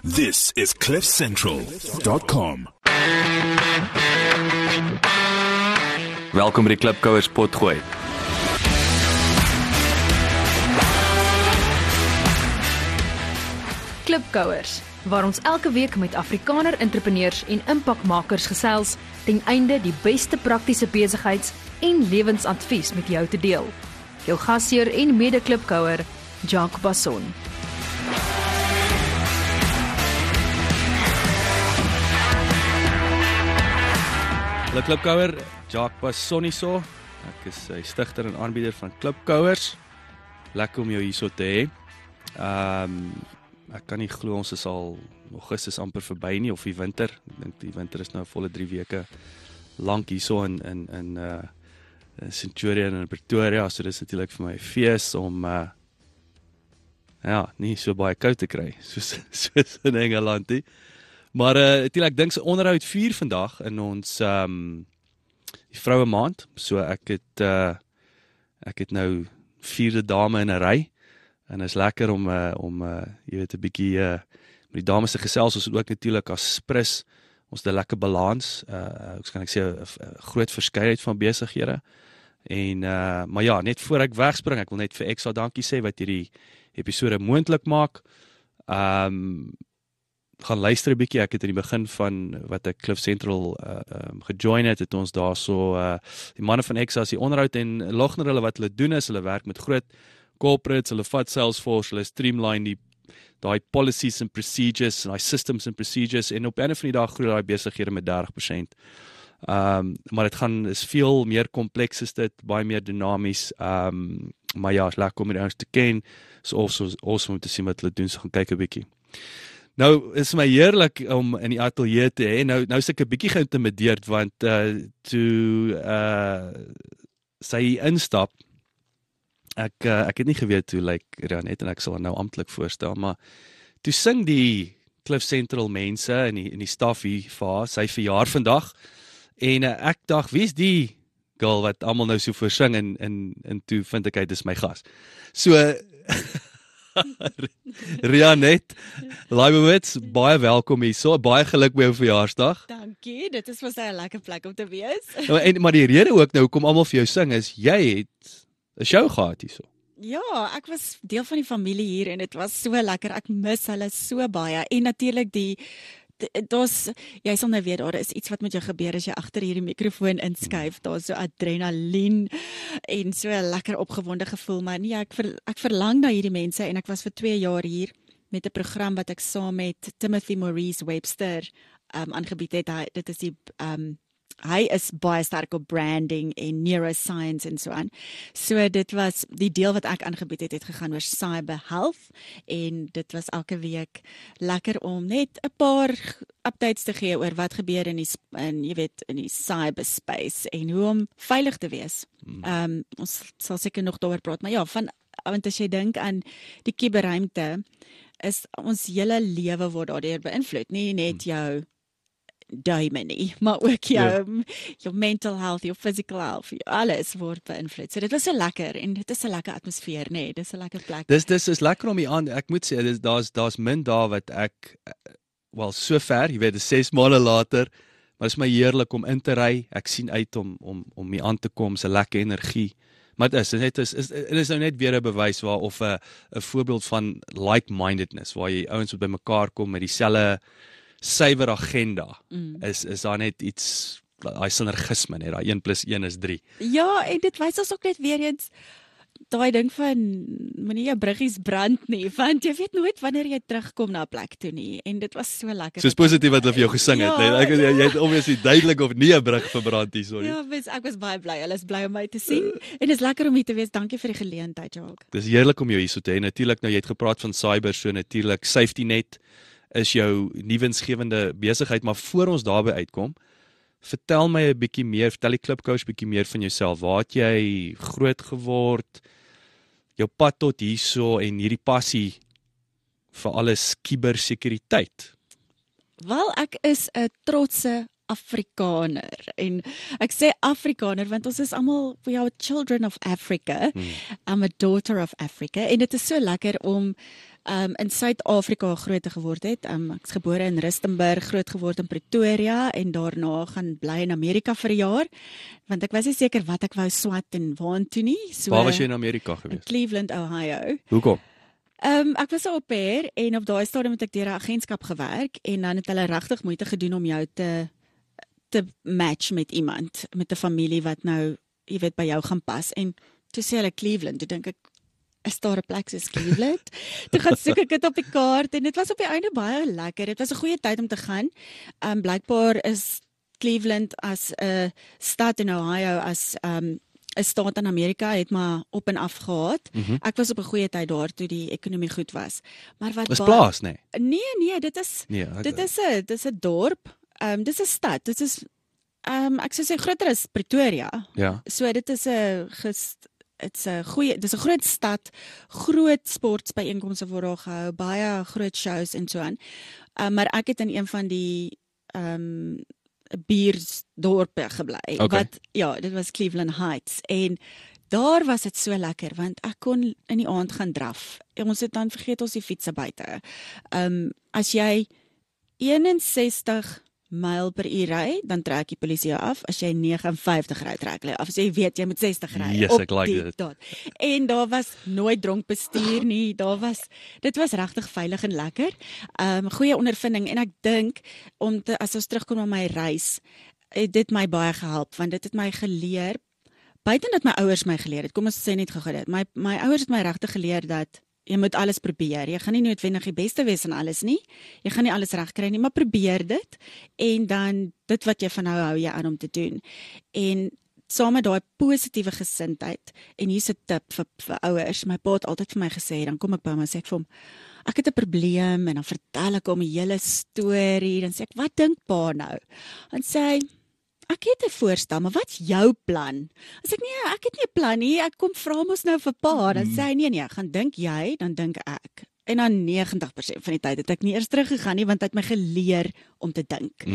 This is CliffCentral.com. Welkom by die Klipkouers potgooi. Klipkouers, waar ons elke week met Afrikaner entrepreneurs en impakmakers gesels ten einde die beste praktiese besigheids- en lewensadvies met jou te deel. Jou gasheer en mede-klipkouer, Jacques Basson. Hallo Klipkouer, Jacques Basson hierso. Ek is die stigter en aanbieder van Klipkouers. Lekker om jou hierso te hê. Ek kan nie glo ons is al Augustus amper verby nie, of die winter. Ek dink die winter is nou volle 3 weke lank hierso in Centurion en Pretoria, so dis natuurlik vir my 'n fees om nie so baie koud te kry, soos in Engeland nie. Maar ek dink se onderhoud 4 vandag in ons die vroue maand. So ek het nou 4de dame in 'n ry. En is lekker om jy weet 'n bietjie met die dames te gesels. Ons het ook natuurlik as Sprus ons het 'n lekker balans. Hoe kan ek sê 'n groot verskeidenheid van besighede. En maar ja, net voor ek wegspring, ek wil net vir Extra dankie sê wat hierdie episode moontlik maak. Gaan luister 'n bietjie. Ek het in die begin van wat ek Cliff Central gejoin het ons daarso die manne van Exas die onderhoud en logner hulle wat hulle doen is, hulle werk met groot corporates, hulle vat Salesforce, hulle streamline daai policies and procedures, en daai systems and procedures, en op einde van die dag groei daai besighede met 30%. Maar dit is veel meer kompleks is dit, baie meer dinamies, maar ja, is lekker om die ouens te ken, so awesome om te sien wat hulle doen, so gaan kyk 'n bietjie. Nou, is my heerlik om in die atelier te hê. Nou is ek 'n bietjie geïntimideerd, want toe sy instap, ek het nie geweet hoe lyk Rianet, en ek sal haar nou amptelik voorstel, maar toe sing die Cliff Central mense in die staf hier vir haar, sy verjaar vandag, en ek dink, wie is die girl wat almal nou so voorsing, en toe vind ek uit, dis my gas. So, Rianet Leibowitz, baie welkom hierso, baie geluk by jou verjaarsdag. Dankie, dit is vir sy 'n lekker plek om te wees. Maar die rede ook nou, hoekom almal vir jou sing, is jy het 'n show gehad hierso. Ja, ek was deel van die familie hier en dit was so lekker, ek mis hulle so baie, en natuurlik jy sal nou weet, daar is iets wat met jou gebeur as jy agter hierdie mikrofoon inskuif, daar is so adrenalien en so 'n lekker opgewonde gevoel, maar nee, ek verlang na hierdie mense, en ek was vir 2 jaar hier met 'n program wat ek saam met Timothy Maurice Webster aangebied het. Dit is hy is baie sterk op branding en neuroscience en so aan. So dit was, die deel wat ek aangebied het gegaan oor cyber health, en dit was elke week lekker om net 'n paar updates te gee oor wat gebeur in die cyberspace en hoe om veilig te wees. Ons sal seker nog daaroor praat, maar ja, want as jy dink aan die kuberruimte, is ons hele lewe word daardeur beïnvloed, nie net jou duime nie, maar ook jou mental health, jou physical health, alles word beïnvloed. So dit was so lekker, en dit is 'n lekker atmosfeer, nee, dit is 'n lekker plek. Dis is lekker om hier aan, ek moet sê, daar's min daar wat ek, so ver, jy weet, dis 6 maande later, maar is my heerlik om in te ry, ek sien uit om hier aan te kom, se lekker energie, maar dit is nou net weer 'n bewys of 'n voorbeeld van like-mindedness, waar jy ouens by mekaar kom met dieselfde suiwer agenda, is daar net iets, daai sinergisme, net daai 1 + 1 is 3. Ja, en dit wys ons ook net weer eens, daai ding van, moenie jou bruggies brand nie, want jy weet nooit wanneer jy terugkom na 'n plek toe nie, en dit was so lekker. Soos positief wat hulle vir jou gesing het, jy het obviously duidelik of nie 'n brug verbrand hier, sorry. Ja, ek was baie bly, hulle is bly om my te sien, en dit is lekker om hier te wees, dankie vir die geleentheid, Jacques. Dis heerlik om jou hier so te hê, natuurlik, nou jy het gepraat van cyber, so natuurlik, safety net, is jou nuwensgewende besigheid, maar voor ons daarby uitkom, vertel my 'n bietjie meer, vertel die Klipkouers bietjie meer van jouself. Waar het jy groot geword? Jou pad tot hierso en hierdie passie vir alles kubersekuriteit. Wel, ek is 'n trotse Afrikaner, en ek sê Afrikaner want ons is almal, we are children of Africa. I'm a daughter of Africa, en dit is so lekker om in Suid-Afrika groot geword het. Ek is gebore in Rustenburg, groot geword in Pretoria en daarna gaan bly in Amerika vir 'n jaar, want ek was nie seker wat ek wou swat en waartoe nie. So, Waar was jy in Amerika in gewees? Cleveland, Ohio. Hoekom? Ek was 'n au pair en op daai stadium het ek deur 'n agentskap gewerk en dan het hulle regtig moeite gedoen om jou te match met iemand, met 'n familie wat nou, jy weet, by jou gaan pas. En toe sê hulle Cleveland, toe dink ek, is daar 'n plek soos Cleveland? Toe gaan soek ek dit op die kaart en dit was op die einde baie lekker. Dit was 'n goeie tyd om te gaan. Blykbaar is Cleveland as 'n stad in Ohio as 'n staat in Amerika het maar op en af gehad. Ek was op 'n goeie tyd daar toe die ekonomie goed was. Maar wat Is plaas, nee. Nee, dit is dit is 'n dorp. Dit is 'n stad. Dit is ek sou sê groter as Pretoria. Ja. So dit is 'n dis 'n groot stad, groot sportbyeenkomste word daar gehou, baie groot shows en so aan. Maar ek het in een van die buurdorpe gebly. Okay. Dit was Cleveland Heights en daar was dit so lekker want ek kon in die aand gaan draf. Ons het dan vergeet ons die fietsse buite. As jy 61 myl per uur ry, dan trek die polisie jou af. As jy 59 ry, trek hulle af. As jy weet jy moet 60 ry. Yes, op ek like die dit. dot. En daar was nooit dronk bestuur nie. Dit was regtig veilig en lekker. Goeie ondervinding en ek dink as ons terugkom na my reis, het dit my baie gehelp want dit het my geleer, buiten dat my ouers my geleer het. Kom ons sê net gou dit. My ouers het my regtig geleer dat jy moet alles probeer. Jy gaan nie noodwendig die beste wees in alles nie. Jy gaan nie alles reg kry nie, maar probeer dit en dan dit wat jy van hou jy aan om te doen. En saam met daai positiewe gesindheid en hier's 'n tip vir ouers. My pa het altyd vir my gesê, dan kom ek by hom en sê ek vir hom, ek het 'n probleem en dan vertel ek hom 'n hele storie, dan sê ek, wat dink pa nou? Dan sê hy, ek het 'n voorstel, maar wat's jou plan? Dan sê ek, nee, ek het nie 'n plan nie, ek kom vra mos nou vir pa. Dan sê hy, nee, gaan dink jy, dan dink ek. En dan 90% van die tyd het ek nie eers teruggegaan nie, want hy het my geleer om te dink.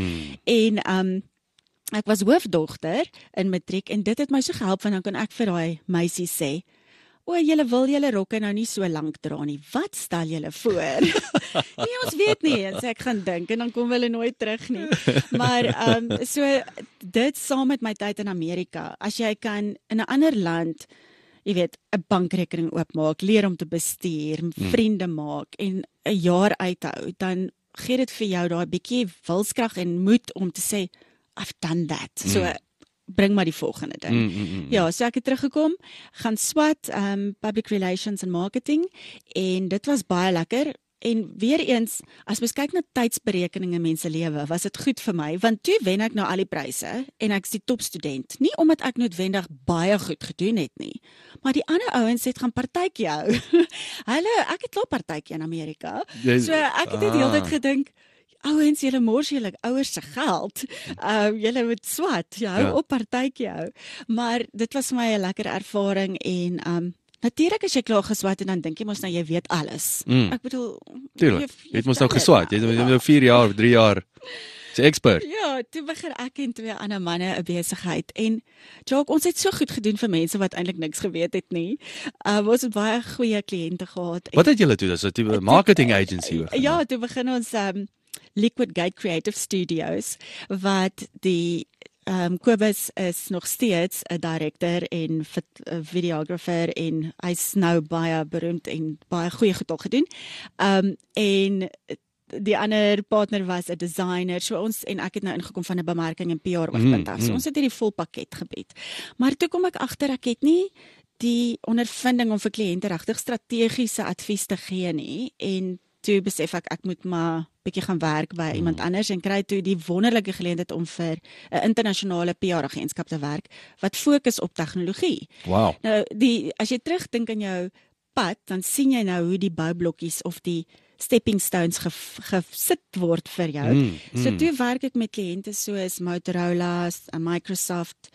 En ek was hoofdogter in matriek en dit het my so gehelp, want dan kon ek vir daai meisie sê, o, julle wil julle rokke nou nie so lank dra nie. Wat stel julle voor? Nee, ons weet nie. En sê ek gaan dink en dan kom hulle nooit terug nie. Maar so dit saam met my tyd in Amerika, as jy kan in 'n ander land, jy weet, 'n bankrekening oopmaak, leer om te bestuur, vriende maak en 'n jaar uithou, dan gee dit vir jou daai bietjie wilskrag en moed om te sê, I've done that. So bring maar die volgende ding. Ja, so ek het teruggekom, gaan swat public relations en marketing en dit was baie lekker. En weer eens, as mens kyk na tydsberekening in mense lewe, was dit goed vir my, want toe wen ek nou al die pryse en ek is die topstudent. Nie omdat ek noodwendig baie goed gedoen het nie, maar die ander ouens het gaan partytjie hou. Ek het klaar partytjie in Amerika. So ek het die hele tyd gedink, ouens, julle mors julle ouers se geld. Julle moet swat, jy hou op partytjie hou. Maar dit was vir my 'n lekker ervaring en natuurlik as jy klaar geswat en dan dink jy mos nou jy weet alles. Ek bedoel, tuurlik. Jy het mos nou geswat. Jy het nou 4 jaar of 3 jaar. Jy's expert. Ja, toe begin ek en 2 ander manne 'n besigheid en Jacques, ons het so goed gedoen vir mense wat eintlik niks geweet het nie. Ons het baie goeie kliënte gehad. Wat het julle toe? Dis 'n marketing agency. Ja, toe begin ons Liquid Gate Creative Studios wat die Kobus is nog steeds 'n director en videographer en hy's nou baie beroemd en baie goeie goed al gedoen. En die ander partner was 'n designer. So ons en ek het nou ingekom van 'n bemarking en PR oogpunt af. So ons het hierdie vol pakket gebied. Maar toe kom ek agter ek het nie die ondervinding om vir kliënte regtig strategiese advies te gee nie en toe besef ek moet maar bietjie gaan werk by iemand anders en kry toe die wonderlike geleentheid om vir 'n internasionale PR-agentskap te werk wat fokus op tegnologie. Wow. Nou as jy terugdink aan jou pad, dan sien jy nou hoe die boublokkies of die stepping stones gesit word vir jou. So toe werk ek met kliënte soos Motorola, Microsoft,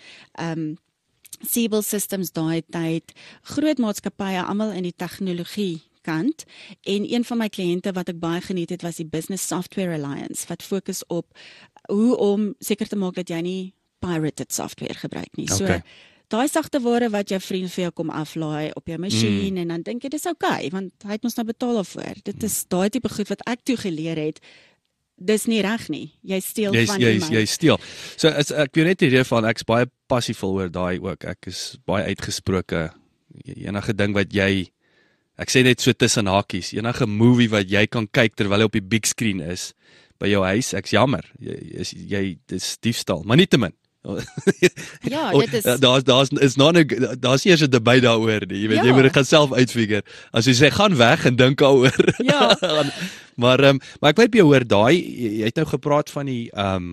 Siebel Systems daai tyd, groot maatskappye almal in die tegnologie kant en een van my kliënte wat ek baie geniet het was die Business Software Alliance wat fokus op hoe om seker te maak dat jy nie pirated software gebruik nie. So daai sagte ware wat jou vriend vir jou kom aflaai op jou masjien en dan dink jy dis okay, want hy het mos nou betaal daarvoor. Dit is daai tipe goed wat ek toe geleer het. Dis nie reg nie. Jy steel van iemand. Jy steel. So ek weet net hierdie van ek's baie passievol oor daai ook. Ek is baie uitgesproke. Enige ding wat jy ek sê net so tussen hakies, enige movie wat jy kan kyk terwyl hy op die big screen is by jou huis, ek's jammer. Dis diefstal, maar nietemin. Ja, dit is daar's eers 'n debat daaroor nie. Jy weet, jy moet dit gaan self uitfigure. As jy sê gaan weg en dink daaroor. Ja. maar ek weet by jou hoor daai jy het nou gepraat van die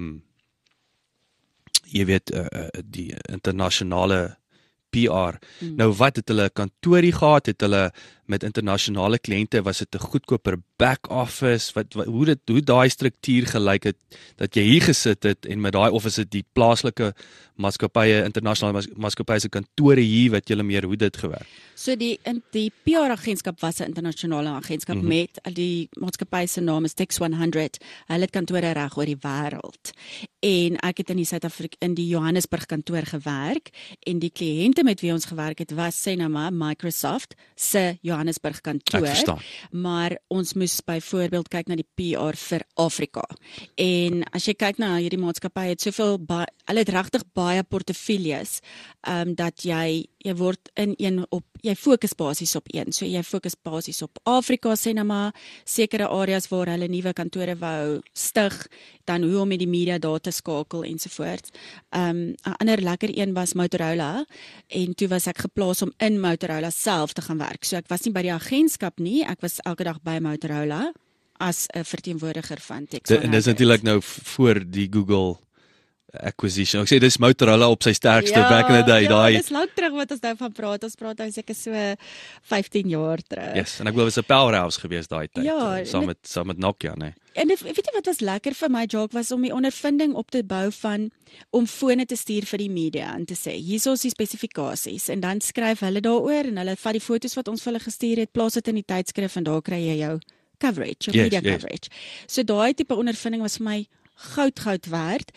jy weet die internasionale PR. Nou wat het hulle 'n kantoorie gehad? Het hulle met internasionale kliënte was dit 'n goedkoper back office? Hoe daai struktuur gelyk het dat jy hier gesit het en met daai of is dit die plaaslike maatskappye, internasionale maatskappye se kantore hier wat julle meer hoe dit gewerk? So die PR agentskap was 'n internasionale agentskap met die maatskappy se naam is Tex 100. Hulle het kantore reg oor die wêreld. En ek het in die Johannesburg kantoor gewerk en die kliënte met wie ons gewerk het was sê nou maar Microsoft se Johannesburg kantoor. Ek verstaan. Maar ons moes byvoorbeeld kyk na die PR vir Afrika. En as jy kyk na hierdie maatskappy het soveel hulle het regtig baie portefeuilles dat jy word jy fokus basies op een. So jy fokus basies op Afrika, sê nou maar sekere areas waar hulle nuwe kantore wou stig, dan hoe om met die media daar te skakel ensovoorts. 'n ander lekker een was Motorola en toe was ek geplaas om in Motorola self te gaan werk. So ek was nie by die agentskap nie, ek was elke dag by Motorola as 'n verteenwoordiger van Tex 100. En dis natuurlik nou voor die Google acquisition. Ek sê dis Motorola op sy sterkste back in the day. Ja, dis lank terug wat ons nou van praat. Ons praat nou seker so 15 jaar terug. Yes, en ek glo dit was 'n powerhouse geweest daai tyd. Ja, saam met Nokia, nee. En weet jy wat was lekker vir my, Jacques, was om die ondervinding op te bou van om fone te stuur vir die media en te sê, hier is die spesifikasies en dan skryf hulle daaroor en hulle vat die foto's wat ons vir hulle gestuur het, plaas dit in die tydskrif en daar kry jy jou coverage, jou media coverage. So daai tipe ondervinding was vir my goud werd.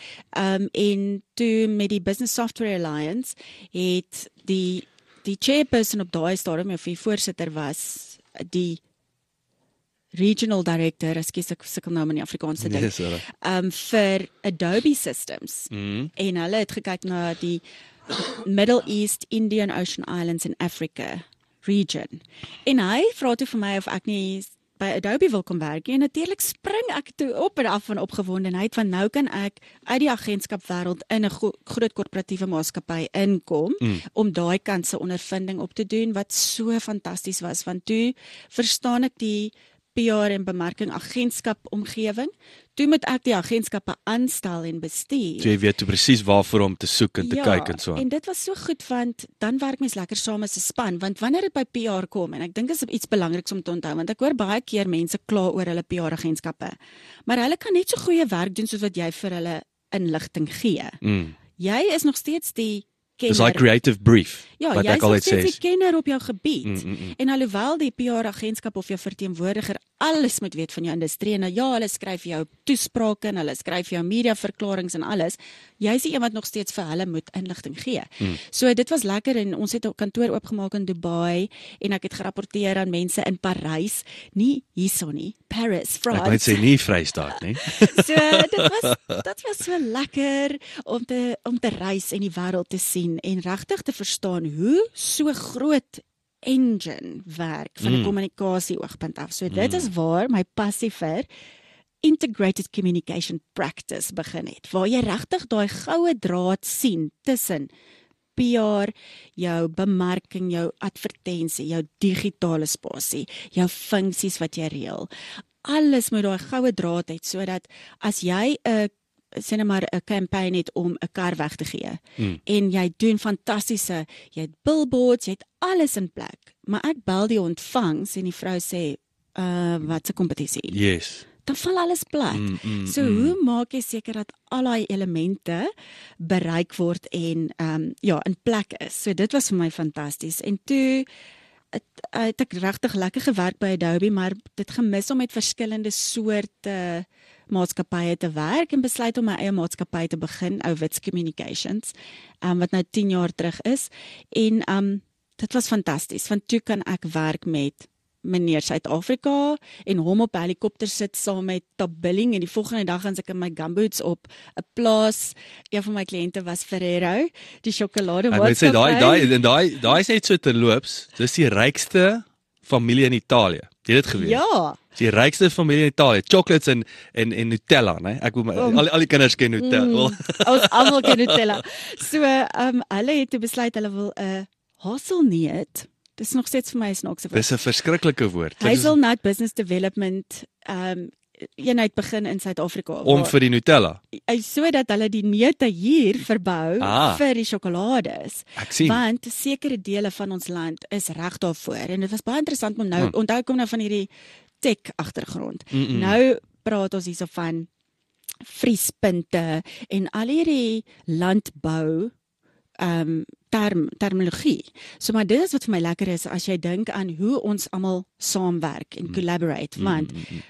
En toe met die Business Software Alliance het die chairperson op daai stadium of die voorsitter was die regional director, ek sukkel nou met die Afrikaanse ding, vir Adobe Systems. En hulle het gekyk na die Middle East, Indian Ocean Islands en Africa region. En hy vra toe vir my of ek nie by Adobe wil kom werk, en natuurlik spring ek toe op en af van opgewondenheid, want nou kan ek uit die agentskapwêreld in 'n groot korporatiewe maatskappy inkom, om daai kant se ondervinding op te doen, wat so fantasties was, want toe verstaan ek die PR en bemarking agentskap omgewing, toe moet ek die agentskappe aanstel en bestuur. So jy weet toe presies waarvoor om te soek en te kyk en so. En dit was so goed, want dan werk mens lekker saam as 'n span, want wanneer dit by PR kom, en ek dink dit is iets belangriks om te onthou, want ek hoor baie keer mense kla oor hulle PR agentskappe, maar hulle kan net so goeie werk doen soos wat jy vir hulle inligting gee. Jy is nog steeds die kenner. Dis like creative brief, ja, wat ek altyd sê. Jy is die kenner op jou gebied. En alhoewel die PR agentskap of jou verteenwoordiger alles moet weet van jou industrie, en ja, hulle skryf jou toesprake en hulle skryf jou mediaverklaringe en alles, jy is die een wat nog steeds vir hulle moet inligting gee. So dit was lekker, en ons het 'n kantoor oopgemaak in Dubai, en ek het gerapporteer aan mense in Parys, nie hierso nie, Paris, France. Ek moet sê nie Vrystaat nie. So dit was so lekker om te reis en die wêreld te sien en regtig te verstaan hoe so groot engine werk van 'n kommunikasie oogpunt af. So dit is waar my passie vir integrated communication practice begin het, waar jy regtig daai goue draad sien tussen PR, jou bemarking, jou advertensie, jou digitale spasie, jou funksies wat jy reël. Alles moet daai goue draad hê, sodat as jy 'n campaign het om 'n kar weg te gee, en jy doen fantastiese, jy het billboards, jy het alles in plek, maar ek bel die ontvangs en die vrou sê, wat 'n kompetisie. Yes. Dan val alles plat. So hoe maak jy seker dat al daai elemente bereik word en in plek is? So dit was vir my fantasties. En toe het ek regtig lekker gewerk by Adobe, maar dit gemis om met verskillende soorte maatskappye te werk en besluit om my eie maatskappy te begin, Ouwits Communications, wat nou 10 jaar terug is. En dit was fantasties, want toe kan ek werk met meneer Suid-Afrika en hom op 'n helikopter sit saam met Tabilling en die volgende dag gaan ek in my gumboots op 'n plaas. Een van my kliënte was Ferrero, die sjokolade Ek moet sê daai is net so terloops, dis die rykste familie in Italië. Jy het dit geweet? Ja. Die rykste familie in Italië, chocolates en Nutella, né? Ek wil al die kinders ken Nutella. Ons almal ken Nutella. So, hulle het besluit hulle wil 'n haselneut. Dis nog steeds vir my 'n snaakse woord. Dis 'n verskriklike woord. Hazelnut Business Development eenheid begin in Suid-Afrika. Om vir die Nutella. Sodat hulle die neute hier verbou vir die sjokolades. Ek sien. Want sekere dele van ons land is reg daarvoor. En dit was baie interessant om nou, onthou kom nou van hierdie tech agtergrond. Nou praat ons hierso van vriespunte en al hierdie landbou terminologie. So maar dit is wat vir my lekker is as jy dink aan hoe ons almal saamwerk en collaborate, want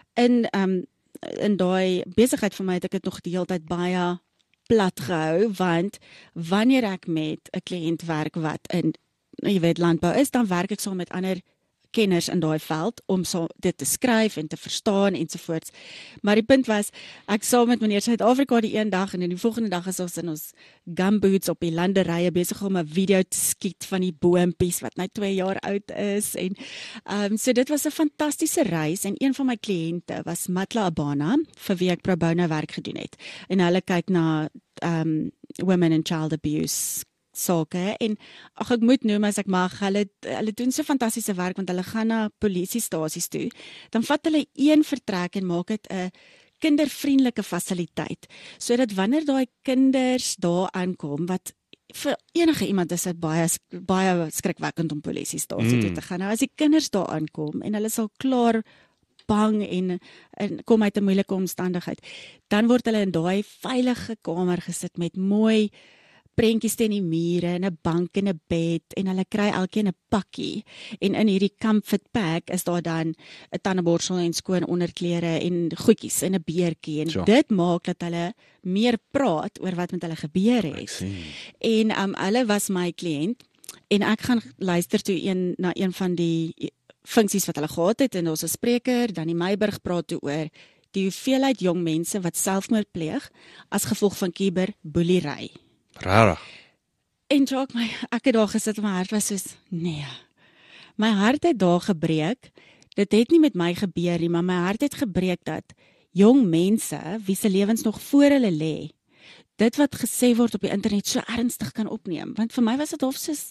in daai besigheid vir my het ek dit nog die hele tyd baie plat gehou, want wanneer ek met 'n kliënt werk wat in jy weet landbou is, dan werk ek saam met ander kenners in daai veld om so dit te skryf en te verstaan ensovoorts. Maar die punt was, ek saam met meneer Suid-Afrika die een dag en die volgende dag is ons in ons gumboots op die landerye besig om 'n video te skiet van die boompies wat nou 2 jaar oud is en so dit was 'n fantastiese reis en een van my kliënte was Matla Abana vir wie ek pro bono werk gedoen het. En hulle kyk na women and child abuse sake en ek moet noem as ek mag, hulle doen so fantastiese werk want hulle gaan na polisiestasies toe. Dan vat hulle een vertrek en maak dit 'n kindervriendelike fasiliteit sodat wanneer daai kinders daar aankom wat vir enige iemand is dit baie skrikwekkend om polisiestasie toe te gaan. Nou as die kinders daar aankom en hulle sal klaar bang en kom uit 'n moeilike omstandigheid, dan word hulle in daai veilige kamer gesit met mooi prentjies teen die mure en 'n bank en 'n bed en hulle kry elkeen 'n pakkie en in hierdie comfort pack is daar dan 'n tandeborsel en skoon onderklere en goedjies en 'n beertjie en dit maak dat hulle meer praat oor wat met hulle gebeur het. En hulle was my kliënt en ek gaan luister toe na een van die funksies wat hulle gehad het en ons 'n spreker dan die Meiburg praat toe oor die hoeveelheid jong mense wat selfmoord pleeg as gevolg van cyberboelery. Rarig. En ek het daar gesit en my hart was soos, nee. My hart het daar gebreek. Dit het nie met my gebeur nie, maar my hart het gebreek dat jong mense, wie se lewens nog voor hulle lê, dit wat gesê word op die internet so ernstig kan opneem. Want vir my was dit of soos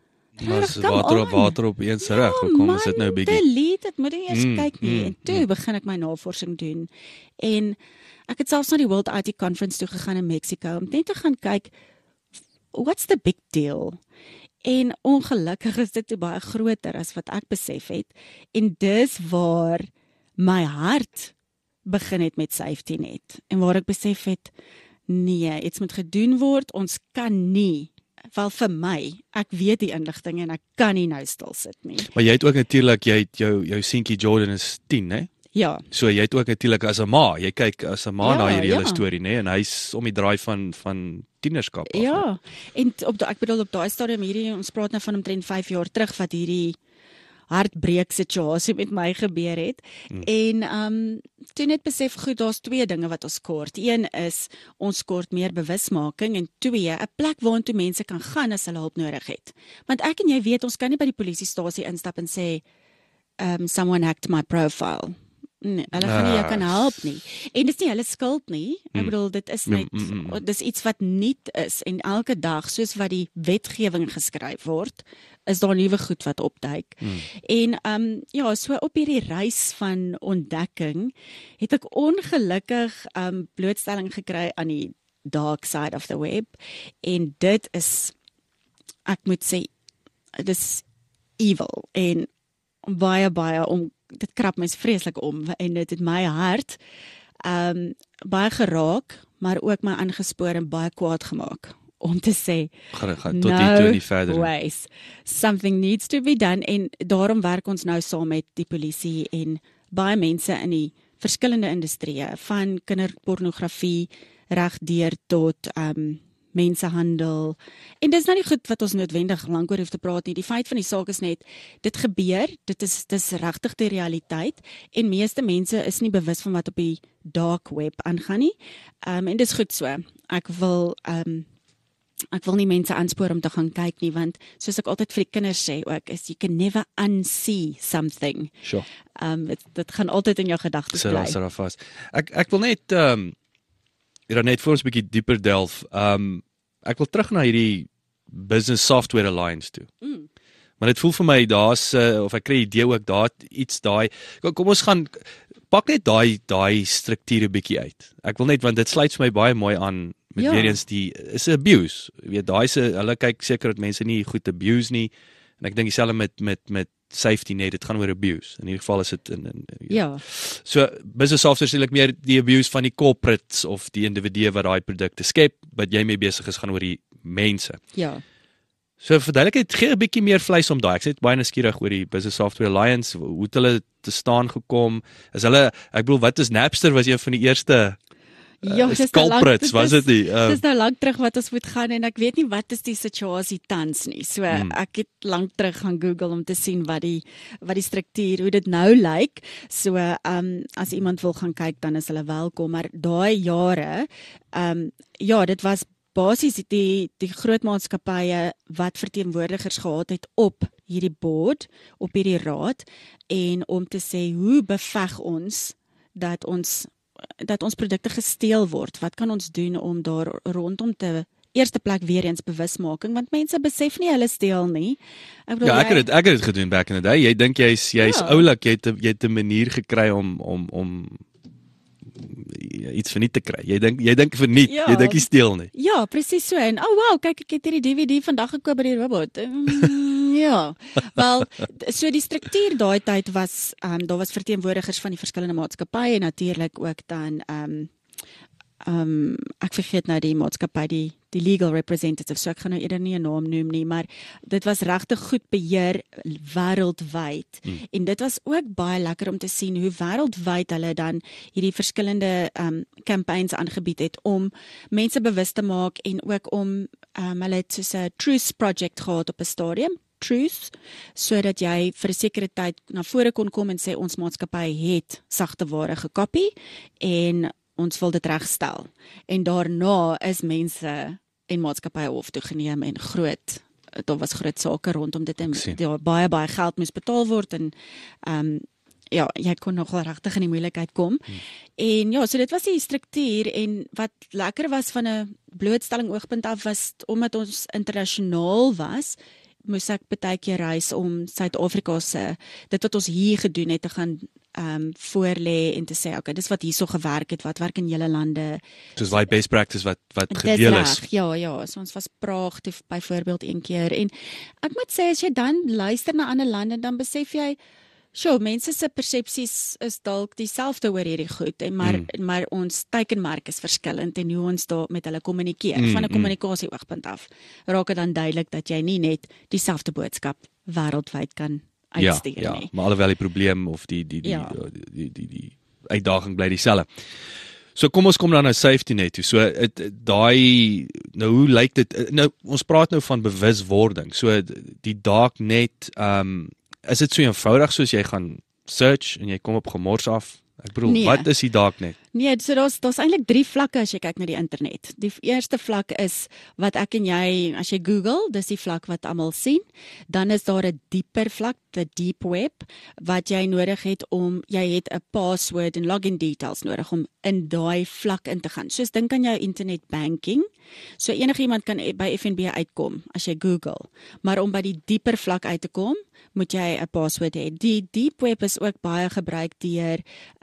water op eens reg. Kom ons sit nou 'n bietjie. Delete, dit moet nie eers kyk nie. En toe begin ek my navorsing doen. En ek het selfs na die World IT Conference toe gegaan in Mexico om net te gaan kyk what's the big deal? En ongelukkig is dit baie groter as wat ek besef het. En dis waar my hart begin het met safety net. En waar ek besef het, nee, iets moet gedoen word. Ons kan nie, wel vir my, ek weet die inligting en ek kan nie nou stil sit nie. Maar jy het ook natuurlik, jou seentjie Jordan is 10, hè? Ja. So jy het ook natuurlik as 'n ma, jy kyk as 'n ma na hierdie hele storie, nê, en hy's om die draai van tienerskap af. Ja. En ek bedoel op daai stadium hierdie ons praat nou van omtrent 5 jaar terug wat hierdie hartbreek situasie met my gebeur het. En toe net besef goed, daar's 2 dinge wat ons kort. Een is ons kort meer bewusmaking en 2 'n plek waartoe mense kan gaan as hulle hulp nodig het. Want ek en jy weet ons kan nie by die polisiestasie instap en sê someone hacked my profile. Nee, hulle gaan nie jou kan help nie. En dis nie hulle skuld nie. Ek bedoel dit is net dis iets wat nuut is en elke dag soos wat die wetgewing geskryf word, is daar nuwe goed wat opduik. En ja, so op hierdie reis van ontdekking het ek ongelukkig blootstelling gekry aan die dark side of the web en dit is, ek moet sê, dis evil en baie om dit krap my vreeslik om en dit het my hart baie geraak, maar ook my aangespoor en baie kwaad gemaak om te sê, Gaan tot die toe nie verder. ways, something needs to be done, en daarom werk ons nou saam met die polisie en baie mense in die verskillende industrieë, van kinderpornografie reg deur tot mensehandel. En dis nou nie goed wat ons noodwendig lank oor hoef te praat nie. Die feit van die saak is net, dit gebeur, dis regtig die realiteit, en meeste mense is nie bewus van wat op die dark web aangaan nie. En dis goed so. Ek wil nie mense aanspoor om te gaan kyk nie, want soos ek altyd vir die kinders sê ook, is you can never unsee something. Sure. Dit gaan altyd in jou gedagtes bly. Sit daar vas. Ek wil net net vir ons 'n bietjie dieper delf. Ek wil terug na hierdie Business Software Alliance toe. Maar dit voel vir my daar's of ek kry 'n idee ook daar iets daai. Kom ons gaan pak net daai strukture bietjie uit. Ek wil net, want dit sluit vir my baie mooi aan met weer eens die is abuse. Jy weet, daai se hulle kyk seker dat mense nie goed abuse nie. En ek dink dieselfde met safety net, dit gaan oor abuse. In ieder geval is dit Ja. So business software is eintlik meer die abuse van die corporates of die individue wat daai produkte skep, wat jy mee besig is gaan oor die mense. Ja. So verduidelik, gee 'n bietjie meer vleis om daai. Ek is net baie nuuskierig oor die Business Software Alliance, hoe het hulle te staan gekom? Is hulle, ek bedoel, wat is Napster, was een van die eerste culprits, was dit nie? Dis nou lank terug wat ons moet gaan, en ek weet nie wat is die situasie tans nie. So ek het lank terug gaan Google om te sien wat die struktuur, hoe dit nou lyk. So as iemand wil gaan kyk, dan is hulle welkom, maar daai jare ja, dit was basies die groot maatskappye wat verteenwoordigers gehad het op hierdie board, op hierdie raad, en om te sê, hoe beveg ons dat ons produkte gesteel word? Wat kan ons doen om daar rondom te eerste plek weer eens bewusmaking, want mense besef nie hulle steel nie. Ek bedoel, ek het dit gedoen back in the day. Jy dink jy's oulik, jy het 'n manier gekry om iets verniet te kry. Jy dink verniet, jy dink jy steel nie. Ja, presies so. En wow, kyk, ek het hierdie DVD vandag gekoop by die robot. Ja. Wel, so die struktuur daai tyd was daar was verteenwoordigers van die verskillende maatskappye, natuurlik ook dan ek vergeet nou die maatskappy, die legal representative, so ek gaan nou eerder nie 'n naam noem nie, maar dit was regtig goed beheer wêreldwyd. En dit was ook baie lekker om te sien hoe wêreldwyd hulle dan hierdie verskillende campaigns aangebied het om mense bewus te maak, en ook om hulle het soos 'n Truth Project gehad op 'n stadium, Truth, sodat jy vir 'n sekere tyd na vore kon kom en sê ons maatskappy het sagte ware gekopie en ons wil dit regstel. En daarna is mense en maatskappye hof toe geneem en daar was groot sake rondom dit, en baie geld moes betaal word, en ja, jy kon nogal regtig in die moeilikheid kom. En ja, so dit was die struktuur, en wat lekker was van 'n blootstelling oogpunt af was, omdat ons internasionaal was, moes ek baie keer reis om Suid-Afrika se, dit wat ons hier gedoen het, te gaan voorlê en te sê, okay, dis wat hierso gewerk het, wat werk in julle lande. Soos daai best practice wat gedeel is. Ja, so ons was Praag toe byvoorbeeld een keer, en ek moet sê, as jy dan luister na ander lande, dan besef jy, mense se persepsies is dalk dieselfde oor hierdie goed, maar ons teikenmerk is verskillend, en hoe ons daar met hulle kommunikeer, van 'n kommunikasie oogpunt af, raak dit dan duidelik dat jy nie net dieselfde boodskap wêreldwyd kan uitstuur nie. Maar alhoewel die probleem of die uitdaging bly dieselfde. So kom ons kom dan na safety net toe. So daai nou hoe lyk dit? Nou ons praat nou van bewuswording. So die dark net, is dit so eenvoudig soos jy gaan search en jy kom op gemors af? Ek bedoel, nee. Wat is die dark net? Nee, so daar's eintlik 3 vlakke as jy kyk na die internet. Die eerste vlak is wat ek en jy, as jy Google, dis die vlak wat almal sien. Dan is daar 'n dieper vlak, the deep web, wat jy nodig het jy het 'n password en login details nodig om in daai vlak in te gaan. Soos dink aan jou internet banking. So enigiemand kan by FNB uitkom as jy Google. Maar om by die dieper vlak uit te kom, moet jy 'n password hê. Die deep web is ook baie gebruik deur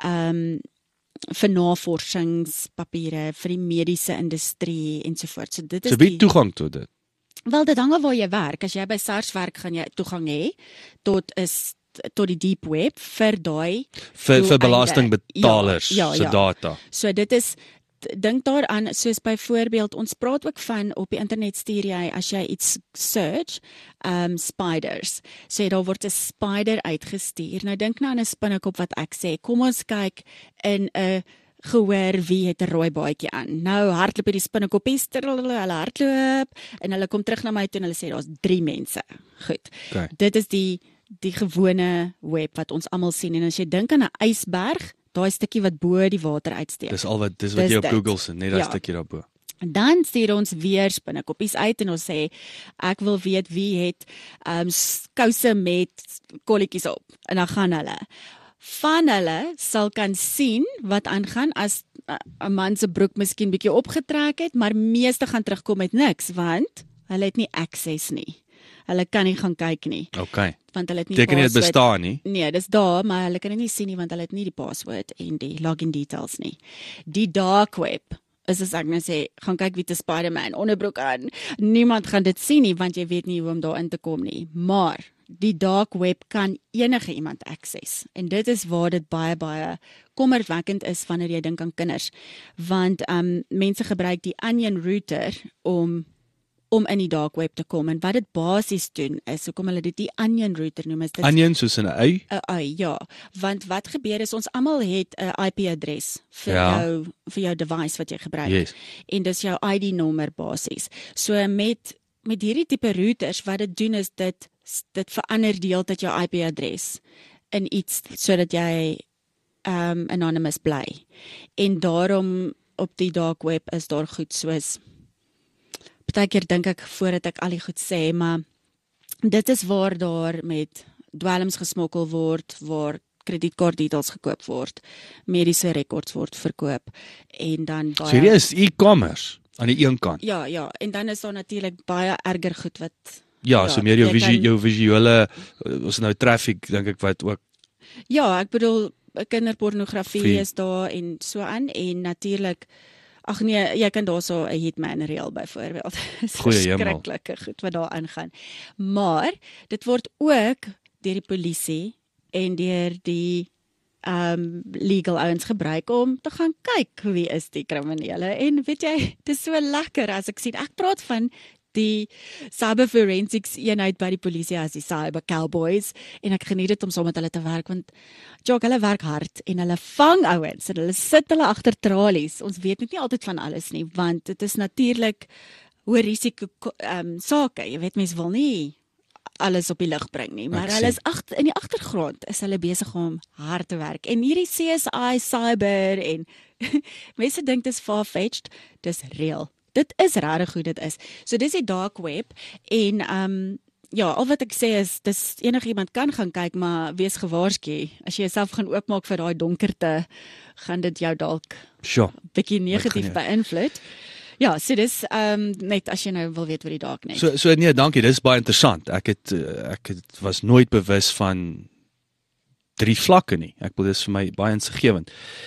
vir navorsingspapiere, vir die mediese industrie ensovoorts. So dit is wie toegang tot dit? Wel, dit hang af waar jy werk. As jy by SARS werk, gaan jy toegang hê tot die deep web vir daai vir belastingbetalers se data. So dit is dink daaraan, soos byvoorbeeld, ons praat ook van op die internet stuur jy, as jy iets search, spiders, so daar word 'n spider uitgestuur. Nou dink nou aan 'n spinnekop wat ek sê, kom ons kyk in 'n gehoor wie het 'n rooi baadjie aan. Nou hardloop die spinnekoppies, hulle hardloop, en hulle kom terug na my toe en hulle sê, daar's 3 mense. Goed, Okay. dit is die gewone web wat ons almal sien, en as jy dink aan 'n ysberg, daai stukkie wat bo die water uitsteek. Dis wat Dis jy op dit. Google sien, net daai Ja. stukkie daarbo. Dan stuur ons weer spinnekoppies uit en ons sê, ek wil weet wie het kouse met kolletjies op, en dan gaan hulle. Van hulle sal kan sien wat aangaan as 'n man se broek miskien bietjie opgetrek het, maar meeste gaan terugkom met niks, want hulle het nie access nie. Hulle kan nie gaan kyk nie, Okay. want hulle het nie Teken nie dit password. bestaan nie. Nee, dis daar, maar hulle kan dit nie sien nie, want hulle het nie die password en die login details nie. Die dark web is as ek nou sê, gaan kyk wie te Spider-Man onderbroek aan. Niemand gaan dit sien nie, want jy weet nie hoe om daarin te kom nie. Maar die dark web kan enige iemand access. En dit is waar dit baie, baie kommerwekkend is wanneer jy dink aan kinders. Want mense gebruik die onion router om in die dark web te kom. En wat dit basies doen is, hoekom hulle dit die onion router noem, is dit Onion soos 'n ei. 'n ei, ja. Want wat gebeur is, ons almal het 'n IP-adres vir Ja. jou device wat jy gebruik. Yes. En dis jou ID-nommer basies. So met hierdie tipe routers, wat dit doen is dit verander die hele tyd jou IP-adres in iets sodat jy anonymous bly. En daarom op die dark web is daar goed soos, partykeer dink ek voordat ek al die goed sê, maar dit is waar daar met dwelms gesmokkel word, waar kredietkaart details gekoop word, mediese rekords word verkoop, en dan baie... Serieus, e-commerce aan die een kant. Ja, en dan is daar natuurlik baie erger goed wat... Ja, so meer jou jy kan- jou visuele, ons nou traffic dink ek wat ook. Ja, ek bedoel, kinderpornografie Vie- is daar en so aan, en natuurlik, ag nee, jy kan daarso 'n hitman reël byvoorbeeld. Dis Goeie hemel. verskriklike goed wat daar aangaan. Maar dit word ook deur die polisie en deur die legal ouens gebruik om te gaan kyk wie is die kriminele. En weet jy, dit is so lekker as ek sien. Ek praat van die cyber forensics eenheid by die polisie as die cyber cowboys, en ek geniet dit om saam met hulle te werk, want Jock, hulle werk hard en hulle vang ouens en hulle sit hulle agter tralies. Ons weet net nie altyd van alles nie, want dit is natuurlik hoë risiko sake. Jy weet, mense wil nie alles op die lig bring nie, maar Ek hulle is sien. in die agtergrond is hulle besig om hard te werk. En hierdie CSI cyber en mense dink dis far-fetched, dis real. Dit is regtig hoe dit is. So dis die dark web, en ja, al wat ek sê is, dis enigiemand kan gaan kyk, maar wees gewaarsku. As jy jouself gaan oopmaak vir daai donkerte, gaan dit jou dalk Sjoe. bietjie negatief gaan beïnvloed. Ja, so dis net as jy nou wil weet wat die darknet. So nee, dankie, dis baie interessant. Ek was nooit bewus van 3 vlakke nie. Ek bedoel, dis vir my baie insiggewend.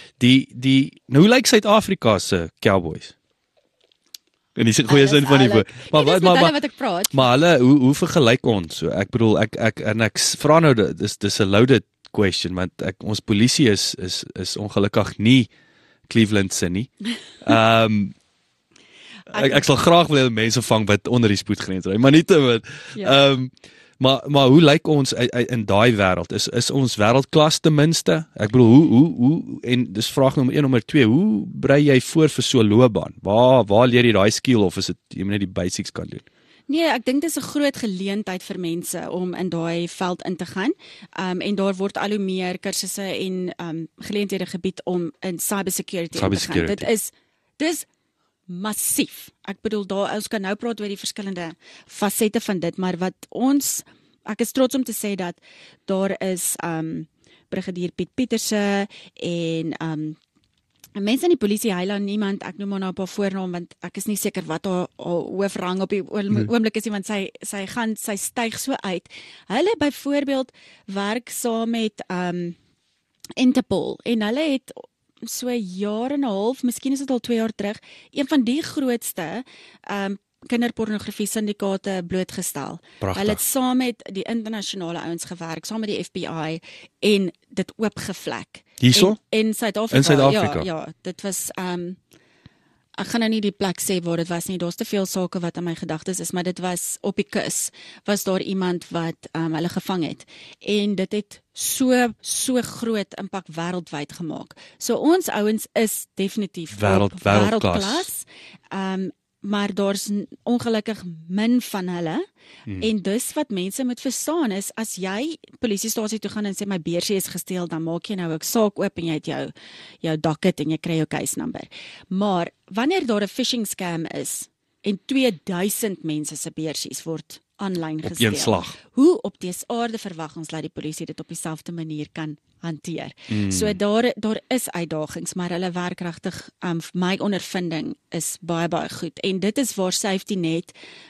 Nou hoe lyk Suid-Afrika se Cowboys? En dis 'n goeie sin van die woord. Maar wat ek praat. Maar hulle, hoe vergelyk ons? So ek bedoel, ek vra nou, dis 'n loaded question, want ons polisie is ongelukkig nie Cleveland se nie. Ek sal graag wil hê mense vang wat onder die spoedgrens ry, maar nie te wat. Ja. Maar hoe lyk ons in daai wêreld? Is ons wêreldklas ten minste? Ek bedoel, hoe en dis vraag nommer 1, nommer 2, hoe brei jy voor vir so 'n loopbaan? Waar leer jy daai skill, of is dit jy moet net die basics kan doen? Nee, ek dink dit is 'n groot geleentheid vir mense om in daai veld in te gaan. En daar word al hoe meer kursusse en geleenthede gebied om in cybersecurity in te gaan. Dis massief. Ek bedoel, ons kan nou praat oor die verskillende fasette van dit, maar ek is trots om te sê dat daar is Brigadier Piet Pieterse en mense in die polisie, hyla niemand, ek noem maar nou 'n paar voornaam, want ek is nie seker wat haar hoofrang op die oomblik is nie, want sy styg so uit. Hulle byvoorbeeld werk saam met Interpol, en hulle het so 'n jaar en 'n half, miskien is dit al 2 jaar terug, een van die grootste kinderpornografie syndikaate blootgestel. Pragtig. Hulle het saam met die internasionale ouens gewerk, saam met die FBI, en dit oopgevlek. Hierso? In Suid-Afrika. In Suid-Afrika? Ja, dit was ek gaan nou nie die plek sê waar dit was nie, daar's te veel sake wat in my gedagtes is, maar dit was op die kus, was daar iemand wat hulle gevang het, en dit het so groot impak wêreldwyd gemaak. So ons ouens is definitief wêreldklas, maar daar's ongelukkig min van hulle, en dus wat mense moet verstaan is, as jy polisiestasie toe gaan en sê my beursie is gesteel, dan maak jy nou 'n saak oop en jy het jou docket en jy kry jou case number. Maar wanneer daar 'n phishing scam is en 2000 mense se beursies word aanlyn gesteel, op een slag, hoe op dese aarde verwag ons dat die polisie dit op dieselfde manier kan hanteer? So daar is uitdagings, maar hulle werk regtig, my ondervinding is baie goed, en dit is waar Safety Net,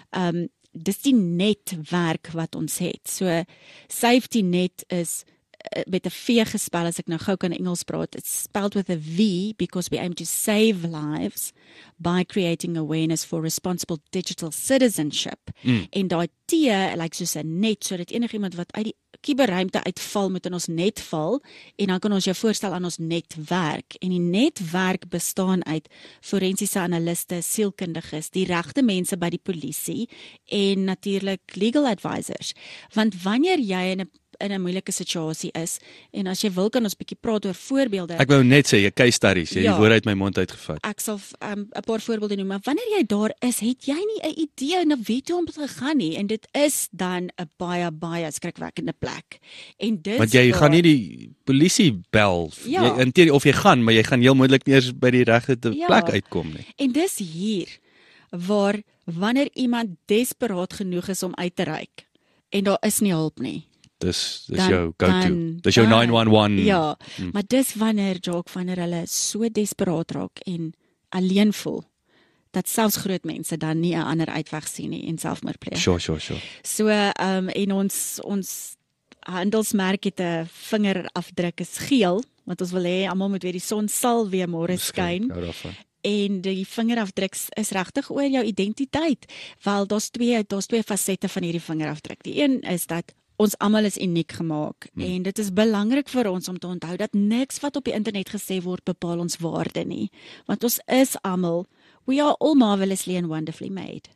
dis die netwerk wat ons het. So Safety Net is met 'n V gespel, as ek nou gou kan Engels praat, it's spelled with a V because we aim to save lives by creating awareness for responsible digital citizenship. En daai T lyk soos 'n net, sodat enigiemand wat uit die kuberruimte uitval, moet in ons net val, en dan kan ons jou voorstel aan ons netwerk. En die netwerk bestaan uit forensiese analiste, sielkundiges, die regte mense by die polisie, en natuurlik legal advisors. Want wanneer jy in 'n moeilike situasie is, en as jy wil kan ons bietjie praat oor voorbeelde. Ek wou net sê, case studies, jy het die woord uit my mond uitgevat. Ek sal 'n paar voorbeelde noem, maar wanneer jy daar is, het jy nie 'n idee na wie toe om te gaan nie, en dit is dan 'n baie skrikwekkende plek. En dit Want jy gaan nie die polisie bel, of jy gaan, maar jy gaan heel moontlik nie eers by die regte plek uitkom nie. En dis hier waar wanneer iemand desperaat genoeg is om uit te reik, en daar is nie hulp nie, Dis jou go-to. Dis jou 911. Ja, maar dis wanneer hulle so desperaat raak en alleen voel, dat selfs groot mense dan nie 'n ander uitweg sien nie en selfmoord pleeg. Sure. So, en ons handelsmerk het 'n vingerafdruk is geel, want ons wil hê almal moet weet die son sal weer môre skyn. En die vingerafdruk is regtig oor jou identiteit. Wel, daar's twee fasette van hierdie vingerafdruk. Die een is dat ons almal is uniek gemaak, en dit is belangrik vir ons om te onthou dat niks wat op die internet gesê word bepaal ons waarde nie, want ons is almal, we are all marvelously and wonderfully made.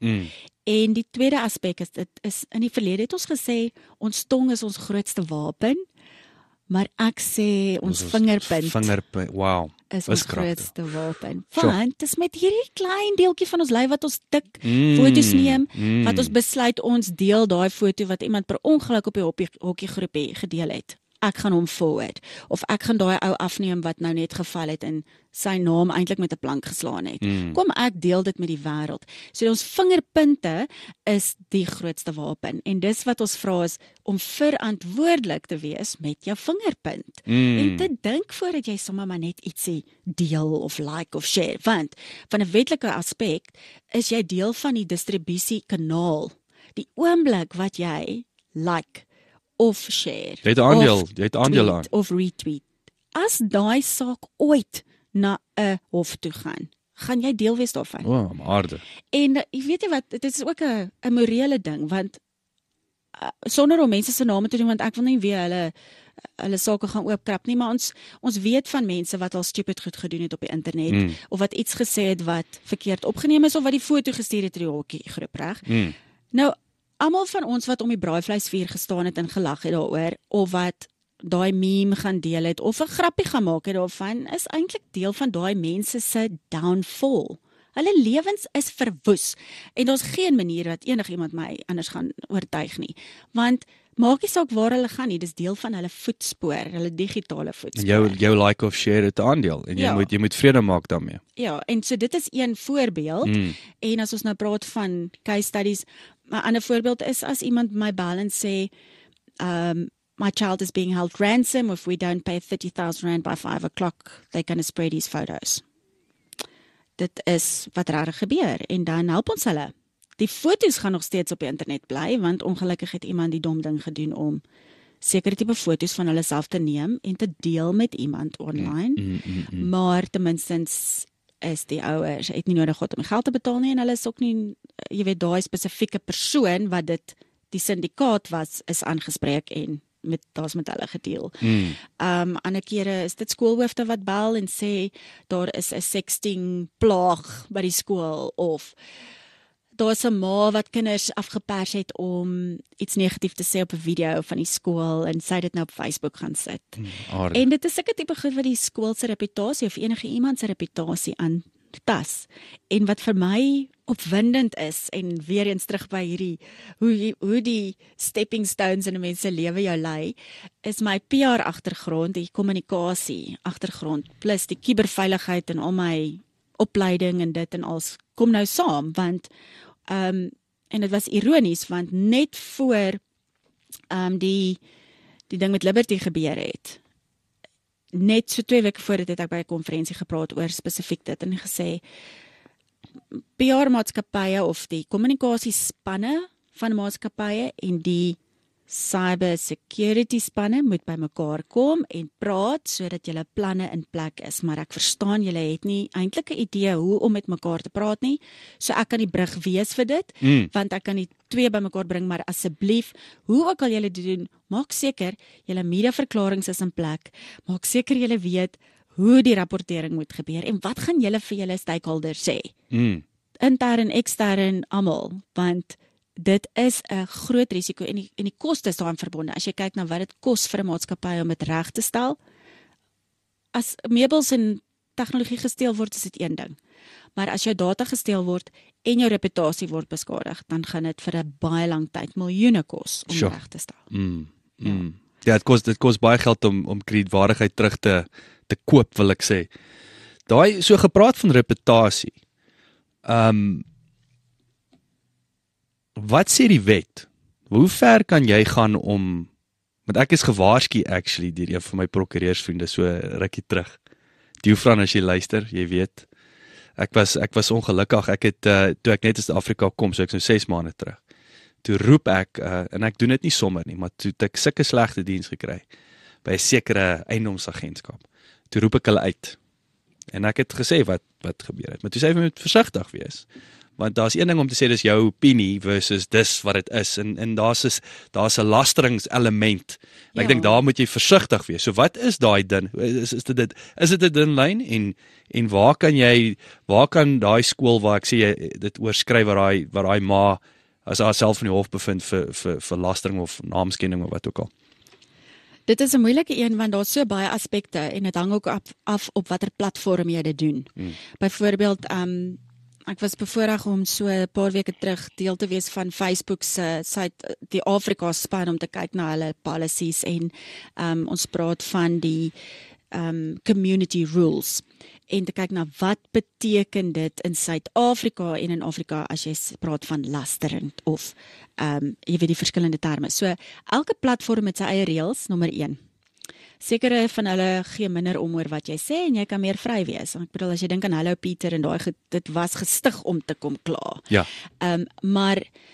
En die tweede aspek is in die verlede het ons gesê, ons tong is ons grootste wapen, maar ek sê ons vingerpunt, wow, is ons grootste wapen. Want dis met hierdie klein deeltjie van ons lyf wat ons tik foto's neem, wat ons besluit ons deel daai foto wat iemand per ongeluk op die hokkiegroepie gedeel het. Ek gaan hom forward, of ek gaan daai ou afneem wat nou net geval het en sy naam eintlik met 'n plank geslaan het. Kom ek deel dit met die wêreld. So ons vingerpunte is die grootste wapen, en dis wat ons vra is om verantwoordelik te wees met jou vingerpunt. En te dink voordat jy sommer maar net ietsie deel of like of share, want van 'n wetlike aspek is jy deel van die distribusiekanaal. Die oomblik wat jy like of share, jy het aandeel aan, of retweet, as daai saak ooit na 'n hof toe gaan jy deel wees daarvan. Aarde. En jy weet jy wat, dit is ook 'n morele ding, want sonder om mense se name te doen, want ek wil nie weer hulle sake gaan oopkrap nie, maar ons weet van mense wat al stupid goed gedoen het op die internet, of wat iets gesê het wat verkeerd opgeneem is, of wat die foto gestuur het in die hokkiegroep, reg? Nou, almal van ons wat om die braaivleisvuur gestaan het en gelag het daaroor, of wat daai meme gaan deel het, of 'n grappie gaan maak het daarvan, is eintlik deel van daai mense se downfall. Hulle lewens is verwoes, en daar's geen manier dat enigiemand my anders gaan oortuig nie, want maak nie saak waar hulle gaan nie, dis deel van hulle voetspoor, hulle digitale voetspoor. En jou like of share het 'n aandeel, en jy moet vrede maak daarmee. Ja, en so dit is een voorbeeld, en as ons nou praat van case studies, 'n ander voorbeeld is as iemand my bel en sê, my child is being held ransom, if we don't pay 30,000 rand by 5 o'clock, they're going to spread these photos. Dit is wat regtig gebeur, en dan help ons hulle. Die foto's gaan nog steeds op die internet bly, want ongelukkig het iemand die dom ding gedoen om sekere tipe foto's van hulle self te neem en te deel met iemand online, maar ten minstens is die ouers het nie nodig gehad om geld te betaal nie, en hulle is ook nie, jy weet, daai spesifieke persoon wat dit die syndikaat was, is aangespreek en daar's met hulle gedeel. Ander kere is dit skoolhoofde wat bel en sê daar is 'n sexting plaag by die skool of daar's 'n ma wat kinders afgepers het om iets negatief te sê op 'n video van die skool en sy het dit nou op Facebook gaan sit. En dit is sulke tipe goed wat die skool se reputasie of enige iemand se reputasie aantas. En wat vir my opwindend is en weer eens terug by hierdie hoe die stepping stones in 'n mens se lewe jou lei, is my PR agtergrond, die kommunikasie agtergrond plus die kuberveiligheid en al my opleiding en dit en alles kom nou saam want en dit was ironies want net voor die ding met Liberty gebeur het, net so 2 weke voor dit het ek by 'n konferensie gepraat oor spesifiek dit en gesê PR-maatskappye of die kommunikasiespanne van maatskappye en die cyber security spanne moet by mekaar kom en praat sodat julle planne in plek is, maar ek verstaan julle het nie eintlik 'n idee hoe om met mekaar te praat nie, so ek kan die brug wees vir dit, want ek kan die 2 by mekaar bring, maar asseblief, hoe ook al julle doen, maak seker julle mediaverklaringe is in plek, maak seker julle weet hoe die rapportering moet gebeur en wat gaan julle vir julle stakeholders sê, intern, ekstern, almal, want dit is 'n groot risiko en die kostes daaraan verbonde. As jy kyk na wat dit kos vir 'n maatskappy om dit reg te stel, as meubels en tegnologie gesteel word, is dit een ding. Maar as jou data gesteel word en jou reputasie word beskadig, dan gaan dit vir 'n baie lang tyd miljoene kos om reg te stel. Ja, dit kos baie geld om kredietwaardigheid terug te koop, wil ek sê. Daai so gepraat van reputasie. Wat sê die wet? Hoe ver kan jy gaan om, want ek is gewaarsku actually deur een van my prokureursvriende so rukkie terug. Diefran, as jy luister, jy weet. Ek was ongelukkig. Ek het toe ek net in Suid-Afrika kom, so ek nou 6 maande terug. Toe roep ek en ek doen dit nie sommer nie, maar toe ek sulke slegte diens gekry by 'n sekere eiendomsagentskap. Toe roep ek hulle uit. En ek het gesê wat gebeur het. Maar toe sê hy vir my moet versigtig wees. Want daar's een ding om te sê dis jou opinie versus dis wat dit is en daar's 'n lasteringselement. En ek dink daar moet jy versigtig wees. So wat is daai ding? Is dit 'n dun lyn en waar kan daai skool waar ek sê jy dit oorskry waar daai ma as haarself in die hof bevind vir lastering of naamskending of wat ook al? Dit is 'n moeilike een want daar's so baie aspekte en dit hang ook af op watter platform jy dit doen. Byvoorbeeld ek was bevoorreg om so 'n paar weke terug deel te wees van Facebook se die Afrika span om te kyk na hulle policies en ons praat van die community rules en te kyk na wat beteken dit in Suid-Afrika en in Afrika as jy praat van lastering of jy weet die verskillende terme. So elke platform het sy eie reëls, nommer 1. Sekere van hulle gee minder om oor wat jy sê en jy kan meer vry wees. Ek bedoel as jy dink aan Hallo Pieter en dit was gestig om te kom kla. Ja. Maar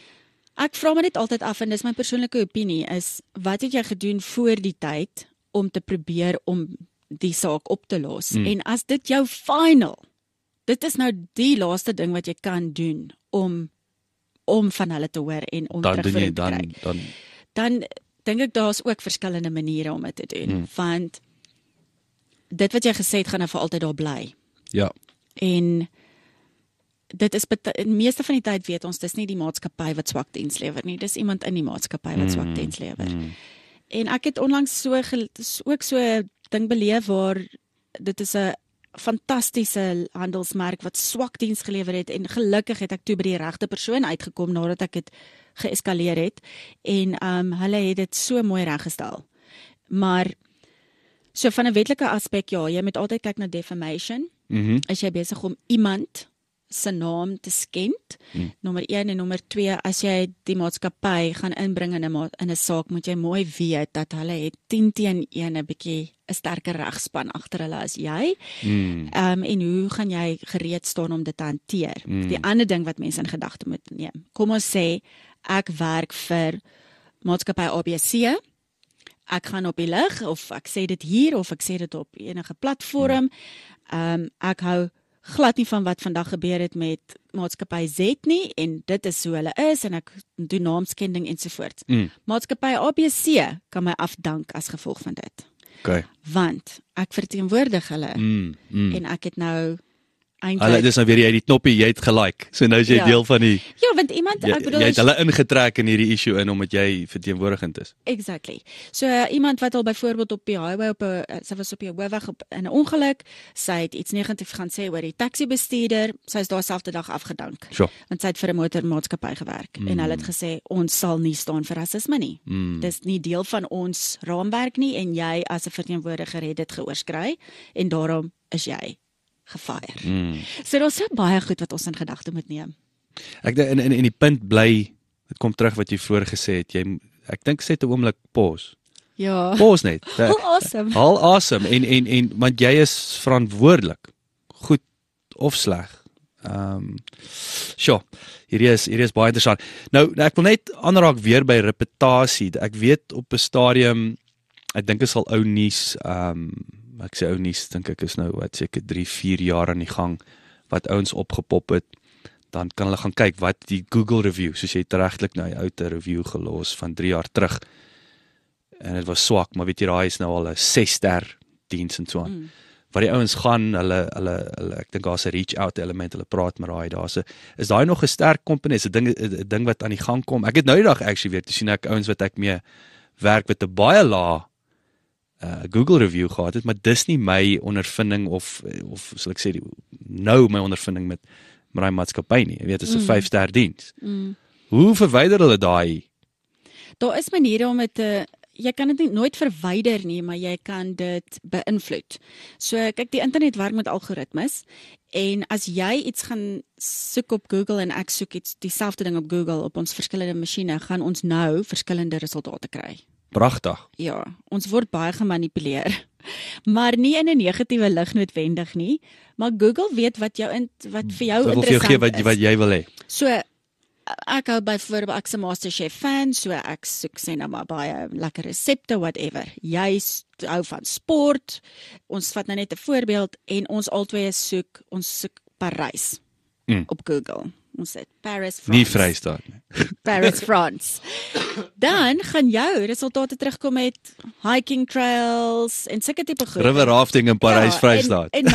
ek vra my net altyd af en dis my persoonlike opinie is wat het jy gedoen voor die tyd om te probeer om die saak op te los? En as dit jou dit is nou die laaste ding wat jy kan doen om van hulle te hoor en om terugvoering te kry. Dan dink ek daar's ook verskillende maniere om dit te doen, want dit wat jy gesê het gaan nou vir altyd daar bly. Ja. En dit is meeste van die tyd weet ons dis nie die maatskappy wat swak diens lewer nie, dis iemand in die maatskappy wat swak diens lewer. En ek het onlangs ook so 'n ding beleef waar dit is 'n fantastiese handelsmerk wat swak diens gelewer het en gelukkig het ek toe by die regte persoon uitgekom nadat ek dit geeskaleer het en hulle het dit so mooi reggestel. Maar so van 'n wetlike aspek jy moet altyd kyk na defamation. As jy besig om iemand se naam te skend. Nommer 1 en nommer 2, as jy die maatskappy gaan inbring in 'n saak, moet jy mooi weet dat hulle het 10 teen 1 'n bietjie 'n sterker regspan agter hulle as jy. En hoe gaan jy gereed staan om dit te hanteer? Die ander ding wat mense in gedagte moet neem. Kom ons sê ek werk vir maatskappy ABC. Ek gaan op die lig of ek sê dit hier of ek sê dit op enige platform. Ek hou glad nie van wat vandag gebeur het met maatskappy Z nie en dit is hoe hulle is en ek doen naamskending ensovoorts. Maatskappy ABC kan my afdank as gevolg van dit. Okay. Want ek verteenwoordig hulle en ek het nou Hulle dis nou weer jy die knoppie, jy het gelike. So nou is jy deel van die Ja, want iemand ek bedoel jy het hulle ingetrek in hierdie issue in omdat jy verteenwoordigend is. Exactly. So iemand wat al byvoorbeeld op die highway sy was op die hoofweg in 'n ongeluk, sy het iets negatief gaan sê oor die taxi-bestuurder, sy is daarselfde dag afgedank. Sure. Want sy het vir 'n motormaatskappy gewerk en hulle het gesê ons sal nie staan vir rasisme nie. Dis nie deel van ons raamwerk nie en jy as 'n verteenwoordiger het dit geoorskry en daarom is jy gefire. So daar's so baie goed wat ons in gedagte moet neem. Ek dink in die punt bly, dit kom terug wat jy vroeër gesê het, ek dink sê 'n oomblik pause. Ja. Pause net. Al awesome. Al awesome en want jy is verantwoordelik, goed of sleg. Sure. Hierdie is baie interessant. Nou ek wil net aanraak weer by reputasie. Ek weet op 'n stadium, ek dink dit sal ou nuus ek sê ou nuus dink ek is nou wat seker 3-4 jaar aan die gang wat ouens opgepop het, dan kan hulle gaan kyk wat die Google review, soos jy regtelik nou 'n ou review gelos van 3 jaar terug. En dit was swak, maar weet jy daai is nou al 'n 6-ster diens en so aan. Waar die ouens gaan, hulle ek dink daar's 'n reach out element, hulle praat met daai, is daai nog 'n sterk komponent, 'n ding wat aan die gang kom. Ek het nou die dag actually weer te sien ek ouens wat ek mee werk met 'n baie lae Google review gehad het, maar dis nie my ondervinding of sal ek sê nou my ondervinding met my maatskappy nie. Jy weet, dit is 'n 5-ster diens. Hoe verwyder hulle daai? Daar is maniere om dit jy kan dit nooit verwyder nie, maar jy kan dit beïnvloed. So kyk, die internet werk met algoritmes en as jy iets gaan soek op Google en ek soek iets dieselfde ding op Google op ons verskillende masjiene, gaan ons nou verskillende resultate kry. Pragtig. Ja, ons word baie gemanipuleer. Maar nie in 'n negatiewe lig noodwendig nie, maar Google weet wat vir jou interessant is. Wat jy wil hê. So ek hou byvoorbeeld ek's 'n MasterChef fan, so ek soek sê nou maar baie lekker resepte whatever. Jy hou van sport. Ons vat nou net 'n voorbeeld en ons albei soek Parys op Google. Ons sê Paris, France. Nie Vrystaat nie. Paris, France. Dan gaan jou resultate terugkom met hiking trails en sulke tipe goed. River rafting in Parys, Vrystaat. En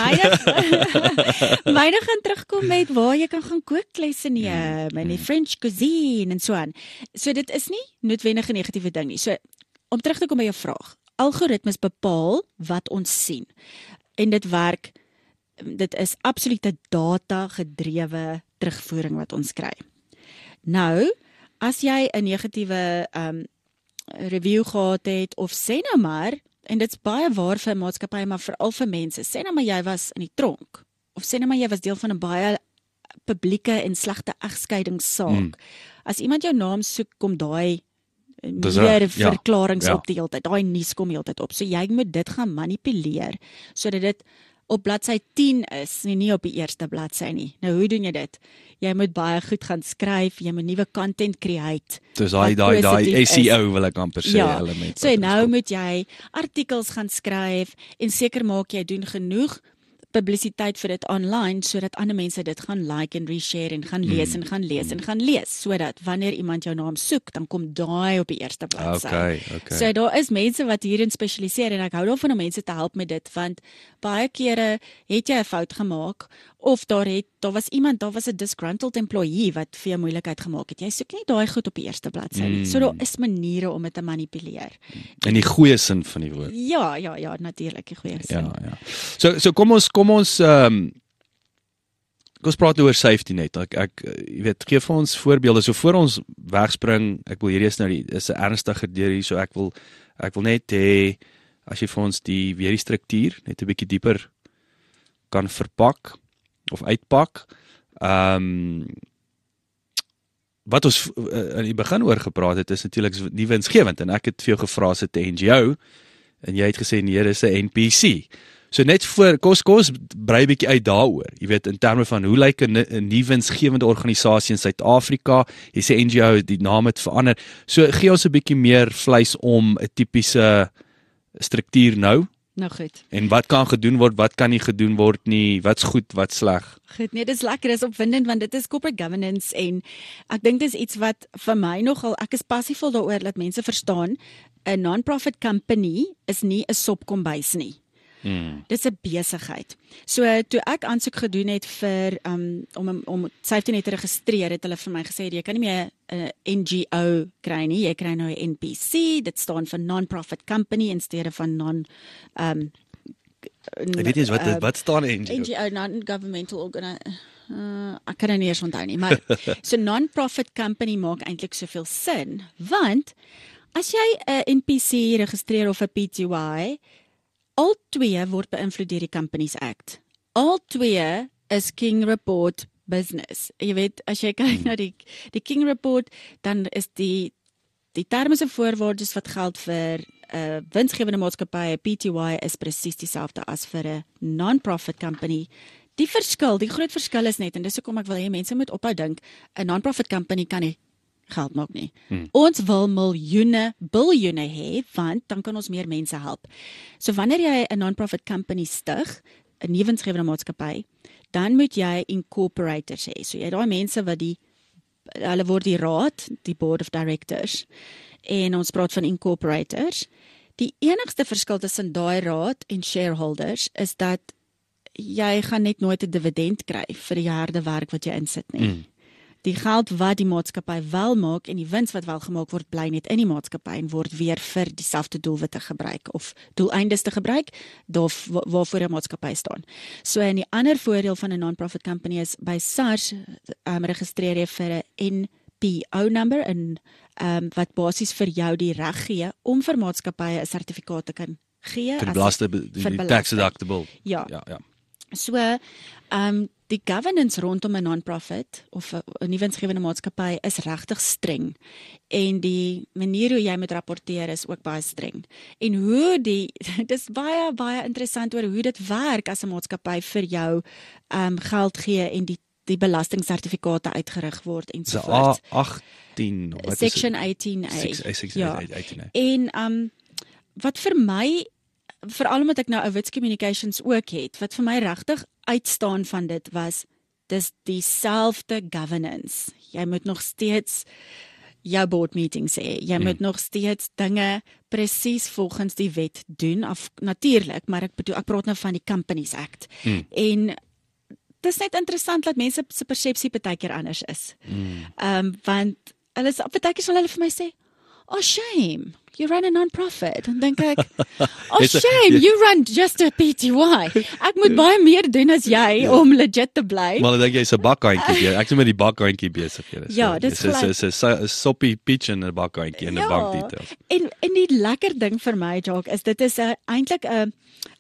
myne gaan terugkom met waar jy kan gaan kooklesse neem en die French cuisine en so aan. So dit is nie noodwendig 'n negatiewe ding nie. So om terug te kom by jou vraag. Algoritmes bepaal wat ons sien. En dit werk, dit is absolute data gedrewe terugvoering wat ons kry. Nou, as jy 'n negatiewe review gehad het of sê nou maar, en dit's baie waar vir maatskappye, maar veral vir mense, sê nou maar jy was in die tronk of sê nou maar jy was deel van 'n baie publieke en slegte egskeidingssaak. As iemand jou naam soek, kom daai meer verklaringe op die hele tyd. Daai nuus kom heeltyd op. So jy moet dit gaan manipuleer sodat dit op bladsy 10 is, nie op die eerste bladsy nie. Nou hoe doen jy dit? Jy moet baie goed gaan skryf, jy moet nuwe content create. Dis daai SEO wil ek amper sê element. So nou moet jy artikels gaan skryf en seker maak jy doen genoeg publisiteit vir dit online sodat ander mense dit gaan like en reshare en gaan lees en gaan lees en gaan lees sodat wanneer iemand jou naam soek dan kom daai op die eerste bladsy. Okay. So daar is mense wat hierin spesialiseer en ek hou daarvan om mense te help met dit want baie kere het jy 'n fout gemaak of daar was 'n disgruntled employee wat vir jou moeilikheid gemaak het. Jy soek nie daai goed op die eerste bladsy nie. So daar is maniere om dit te manipuleer. In die goeie sin van die woord. Ja, natuurlik die goeie sin. Ja. So kom ons praat oor safety net. Ek jy weet, gee vir ons voorbeelde. So voor ons wegspring, ek wil hierdie is 'n ernstiger deur hier, so ek wil net hê as jy vir ons weer die struktuur net 'n bietjie dieper kan verpak of uitpak. Wat ons in die begin oor gepraat het is natuurlik nie winsgewend en ek het vir jou gevra as 'n NGO en jy het gesê nee, dis 'n NPC. So net voor kos brei 'n bietjie uit daaroor. Jy weet in terme van hoe lyk 'n nie winsgewende organisasie in Suid-Afrika? Jy sê NGO, die naam het verander. So gee ons 'n bietjie meer vleis om 'n tipiese struktuur nou Nou goed. En wat kan gedoen word, wat kan nie gedoen word nie, wat's goed, wat's sleg? Goed, nee, dis lekker, dis opwindend want dit is corporate governance en ek dink dis iets wat vir my nogal, ek is passievol daaroor dat mense verstaan, 'n non-profit company is nie 'n sopkombuis nie. Dis 'n besigheid. So toe ek aansoek gedoen het vir om Safety Net te registreer, het hulle vir my gesê jy kan nie meer 'n NGO kry nie, jy kry nou 'n NPC, dit staan vir non-profit company in steede van Ek weet nie wat staan NGO? NGO, non-governmental ek kan nie eens onthou nie, maar so non-profit company maak eintlik soveel sin, want as jy 'n NPC registreer of 'n PTY, al twee word beïnvloed deur die Companies Act. Al twee is King Report business. Jy weet, as jy kyk na die King Report, dan is die terme en voorwaardes wat geld vir 'n winsgewende maatskappy, 'n PTY, is presies dieselfde as vir 'n non-profit company. Die groot verskil is net, en dis hoekom ek wil hê mense moet ophou dink, 'n non-profit company kan nie geld maak nie. Ons wil miljoene, biljoene hê, want dan kan ons meer mense help. So wanneer jy 'n non-profit company stig, 'n nie winsgewende maatskappy, dan moet jy incorporators hê. So jy het daai mense wat hulle word die raad, die board of directors, en ons praat van incorporators. Die enigste verskil tussen daai raad en shareholders is dat jy gaan net nooit 'n dividend kry vir die harde werk wat jy insit nie. Die geld wat die maatskappy wel maak en die wins wat wel gemaak word, bly net in die maatskappy en word weer vir dieselfde doelwitte gebruik of doeleindes te gebruik waarvoor 'n maatskappy staan. So en die ander voordeel van 'n non-profit company is by SARS registreer jy vir 'n NPO number en wat basies vir jou die reg gee om vir maatskappye 'n sertifikaat te kan gee Vir die tax deductible. Ja. So die governance rondom 'n non-profit of 'n nie winsgewende maatskappy is regtig streng en die manier hoe jy moet rapporteer is ook baie streng. En hoe dis baie interessant oor hoe dit werk as 'n maatskappy vir jou geld gee en die belastingsertifikate uitgerig word en so voort. A18 wat Section 18A. Ja. 18A. En wat vir my, veral omdat ek nou Wits Communications ook het, wat vir my regtig uitstaan van dit was, dis dieselfde governance. Jy moet nog steeds jou board meetings hê. Jy moet nog steeds dinge presies volgens die wet doen, natuurlik, maar ek praat nou van die Companies Act. En dis net interessant dat mense se persepsie partykeer anders is. Want hulle partykeer sal hulle vir my sê, "Oh shame, you run a non-profit." Dan dink ek, "Oh shame, you run just a PTY." Ek moet baie meer doen as jy om legit te bly. Maar dan dink jy is 'n bakhandjie. Ek is met die bakhandjie besig. Ja, dis 'n soppie peach in 'n bakhandjie in 'n bankdetails. En die lekker ding vir my, Jacques, is dit is eintlik 'n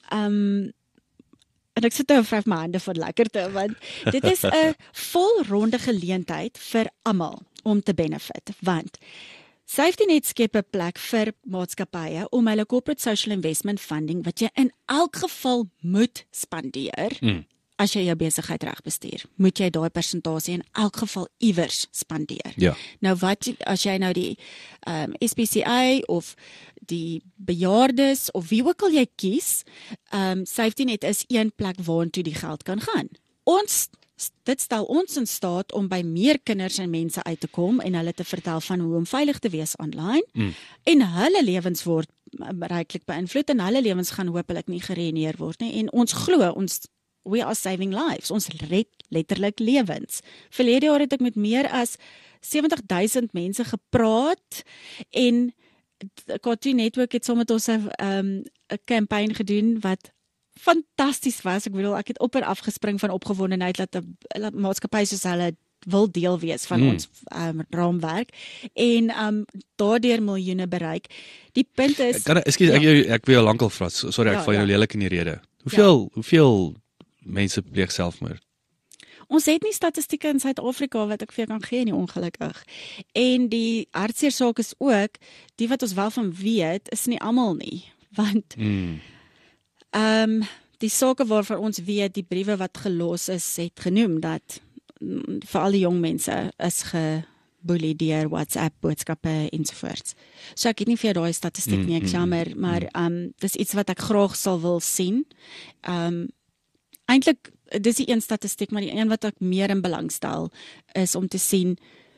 en ek sit nou vryf my hande van lekkerte, want dit is 'n volronde geleentheid vir almal om te benefit, want Safety Net skep 'n plek vir maatskappye om hulle corporate social investment funding wat jy in elk geval moet spandeer. As jy jou besigheid reg bestuur, moet jy daai persentasie in elk geval iewers spandeer. Ja. Nou as jy nou die SPCA of die bejaardes of wie ook al jy kies, Safety Net is een plek waartoe die geld kan gaan. Dit stel ons in staat om by meer kinders en mense uit te kom en hulle te vertel van hoe om veilig te wees online. En hulle lewens word ryklik beïnvloed en hulle lewens gaan hopelik nie geruïneer word nie. En ons glo, we are saving lives. Ons red letterlik lewens. Verlede jaar het ek met meer as 70,000 mense gepraat en Cartoon Network het saam met ons 'n campaign gedoen wat fantasties was. Ek bedoel, ek het op en af gespring van opgewondenheid dat 'n maatskappy soos hulle wil deel wees van ons raamwerk en daardeur miljoene bereik. Die punt is ek wil jou lankal vra. Sorry, ek val jou lelik in die rede. Hoeveel mense pleeg selfmoord? Ons het nie statistieke in Suid-Afrika wat ek vir jou kan gee nie, ongelukkig. En die hartseer saak is ook, die wat ons wel van weet, is nie almal nie. Want die sake waarvan ons weet, die briewe wat gelos is, het genoem dat vir al die jong mense is boelie deur WhatsApp boodskappe ensovoorts. So ek het nie vir jou daai statistiek nie, ek jammer, maar dis iets wat ek graag sal wil sien. Eintlik dis die een statistiek, maar die een wat ek meer in belang stel is om te sien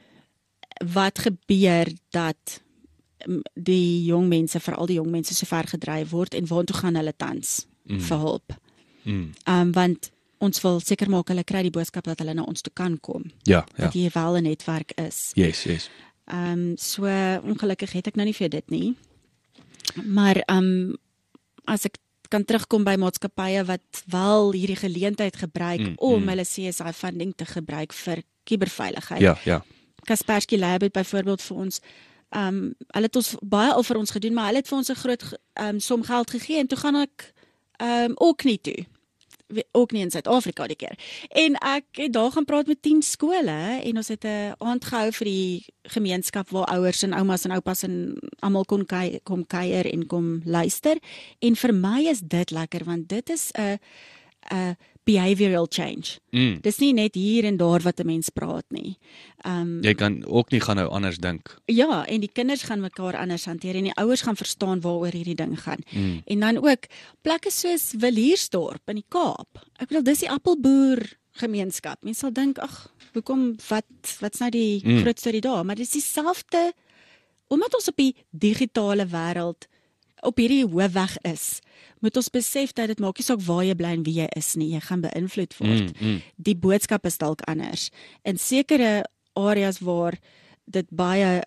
wat gebeur dat die jong mense, veral die jong mense so ver gedryf word en waartoe gaan hulle tans vir hulp. Want ons wil seker maak hulle kry die boodskap dat hulle na ons toe kan kom. Ja. Dat hier wel 'n netwerk is. Yes. So ongelukkig het ek nou nie vir dit nie. Maar as ek kan terugkom by maatskappye wat wel hierdie geleentheid gebruik om hulle CSI funding te gebruik vir kuberveiligheid. Ja. Kaspersky Lab het byvoorbeeld vir ons hulle het ons baie al vir ons gedoen, maar hulle het vir ons 'n groot som geld gegee en toe gaan ek ook nie toe. Ook nie in Suid-Afrika die keer. En ek het daar gaan praat met 10 skole en ons het 'n aand gehou vir die gemeenskap waar ouers en oumas en oupas en almal kom kuier en kom luister. En vir my is dit lekker want dit is 'n behavioral change. Dis nie net hier en daar wat 'n mens praat nie. Jy kan ook nie gaan nou anders dink. Ja, en die kinders gaan mekaar anders hanteer en die ouers gaan verstaan waaroor hierdie ding gaan. En dan ook plekke soos Viliersdorp in die Kaap. Ek bedoel dis die appelboer gemeenskap. Mense sal dink, ag, hoekom wat's nou die groot storie daar? Maar dis dieselfde omdat ons op die digitale wêreld op hierdie hoofweg is, moet ons besef dat dit maak nie saak waar jy bly en wie jy is nie, jy gaan beïnvloed word. Die boodskap is dalk anders. In sekere areas waar dit baie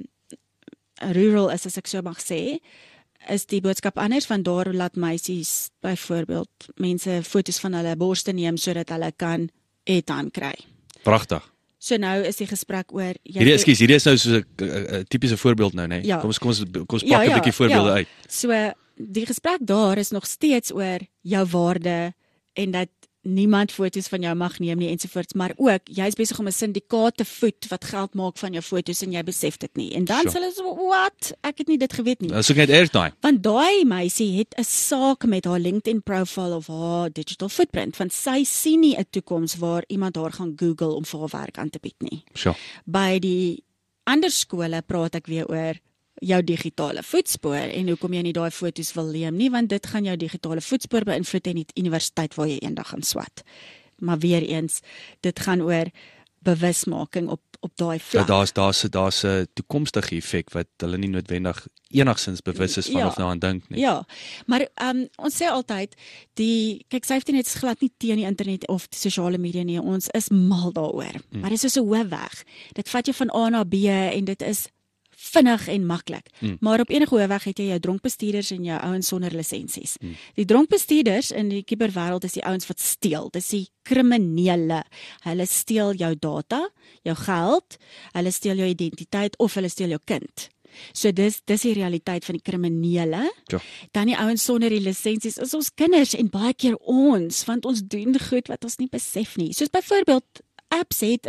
rural is, as ek so mag sê, is die boodskap anders, want daar laat meisies byvoorbeeld mense foto's van hulle borste neem sodat hulle kan airtime kry. Pragtig. So nou is die gesprek oor Hierdie is nou so 'n tipiese voorbeeld nou, né? Kom ons pak 'n bietjie voorbeelde uit. So die gesprek daar is nog steeds oor jou waarde en dat niemand foto's van jou mag neem nie ensovoorts, maar ook jy's besig om 'n syndikaat te voed wat geld maak van jou foto's en jy besef dit nie. En dan sê hulle so, "Wat? Ek het nie dit geweet nie." Dis ook net airtime. Want daai meisie het 'n saak met haar LinkedIn profile of haar digital footprint, want sy sien nie 'n toekoms waar iemand haar gaan Google om vir haar werk aan te bied nie. By die ander skole praat ek weer oor jou digitale voetspoor en hoekom jy nie daai foto's wil neem nie, want dit gaan jou digitale voetspoor beïnvloed en die universiteit waar jy eendag gaan swat. Maar weer eens, dit gaan oor bewusmaking op daai vlak. Daar's 'n toekomstige effek wat hulle nie noodwendig enigsins bewus is van of nou aan dink nie. Ja, maar ons sê altyd, kyk, safety net is glad nie teen die internet of die sosiale media nie, ons is mal daaroor. Maar dit is so 'n hoofweg. Dit vat jou van A na B en dit is vinnig en maklik. Maar op enige hoofweg het jy jou dronkbestuurders en jou ouens sonder lisensies. Die dronkbestuurders in die kuberwêreld is die ouens wat steel. Dis die kriminele. Hulle steel jou data, jou geld, hulle steel jou identiteit of hulle steel jou kind. So dis die realiteit van die kriminele. Dan die ouens sonder die lisensies is ons kinders en baie keer ons, want ons doen goed wat ons nie besef nie. Soos byvoorbeeld apps het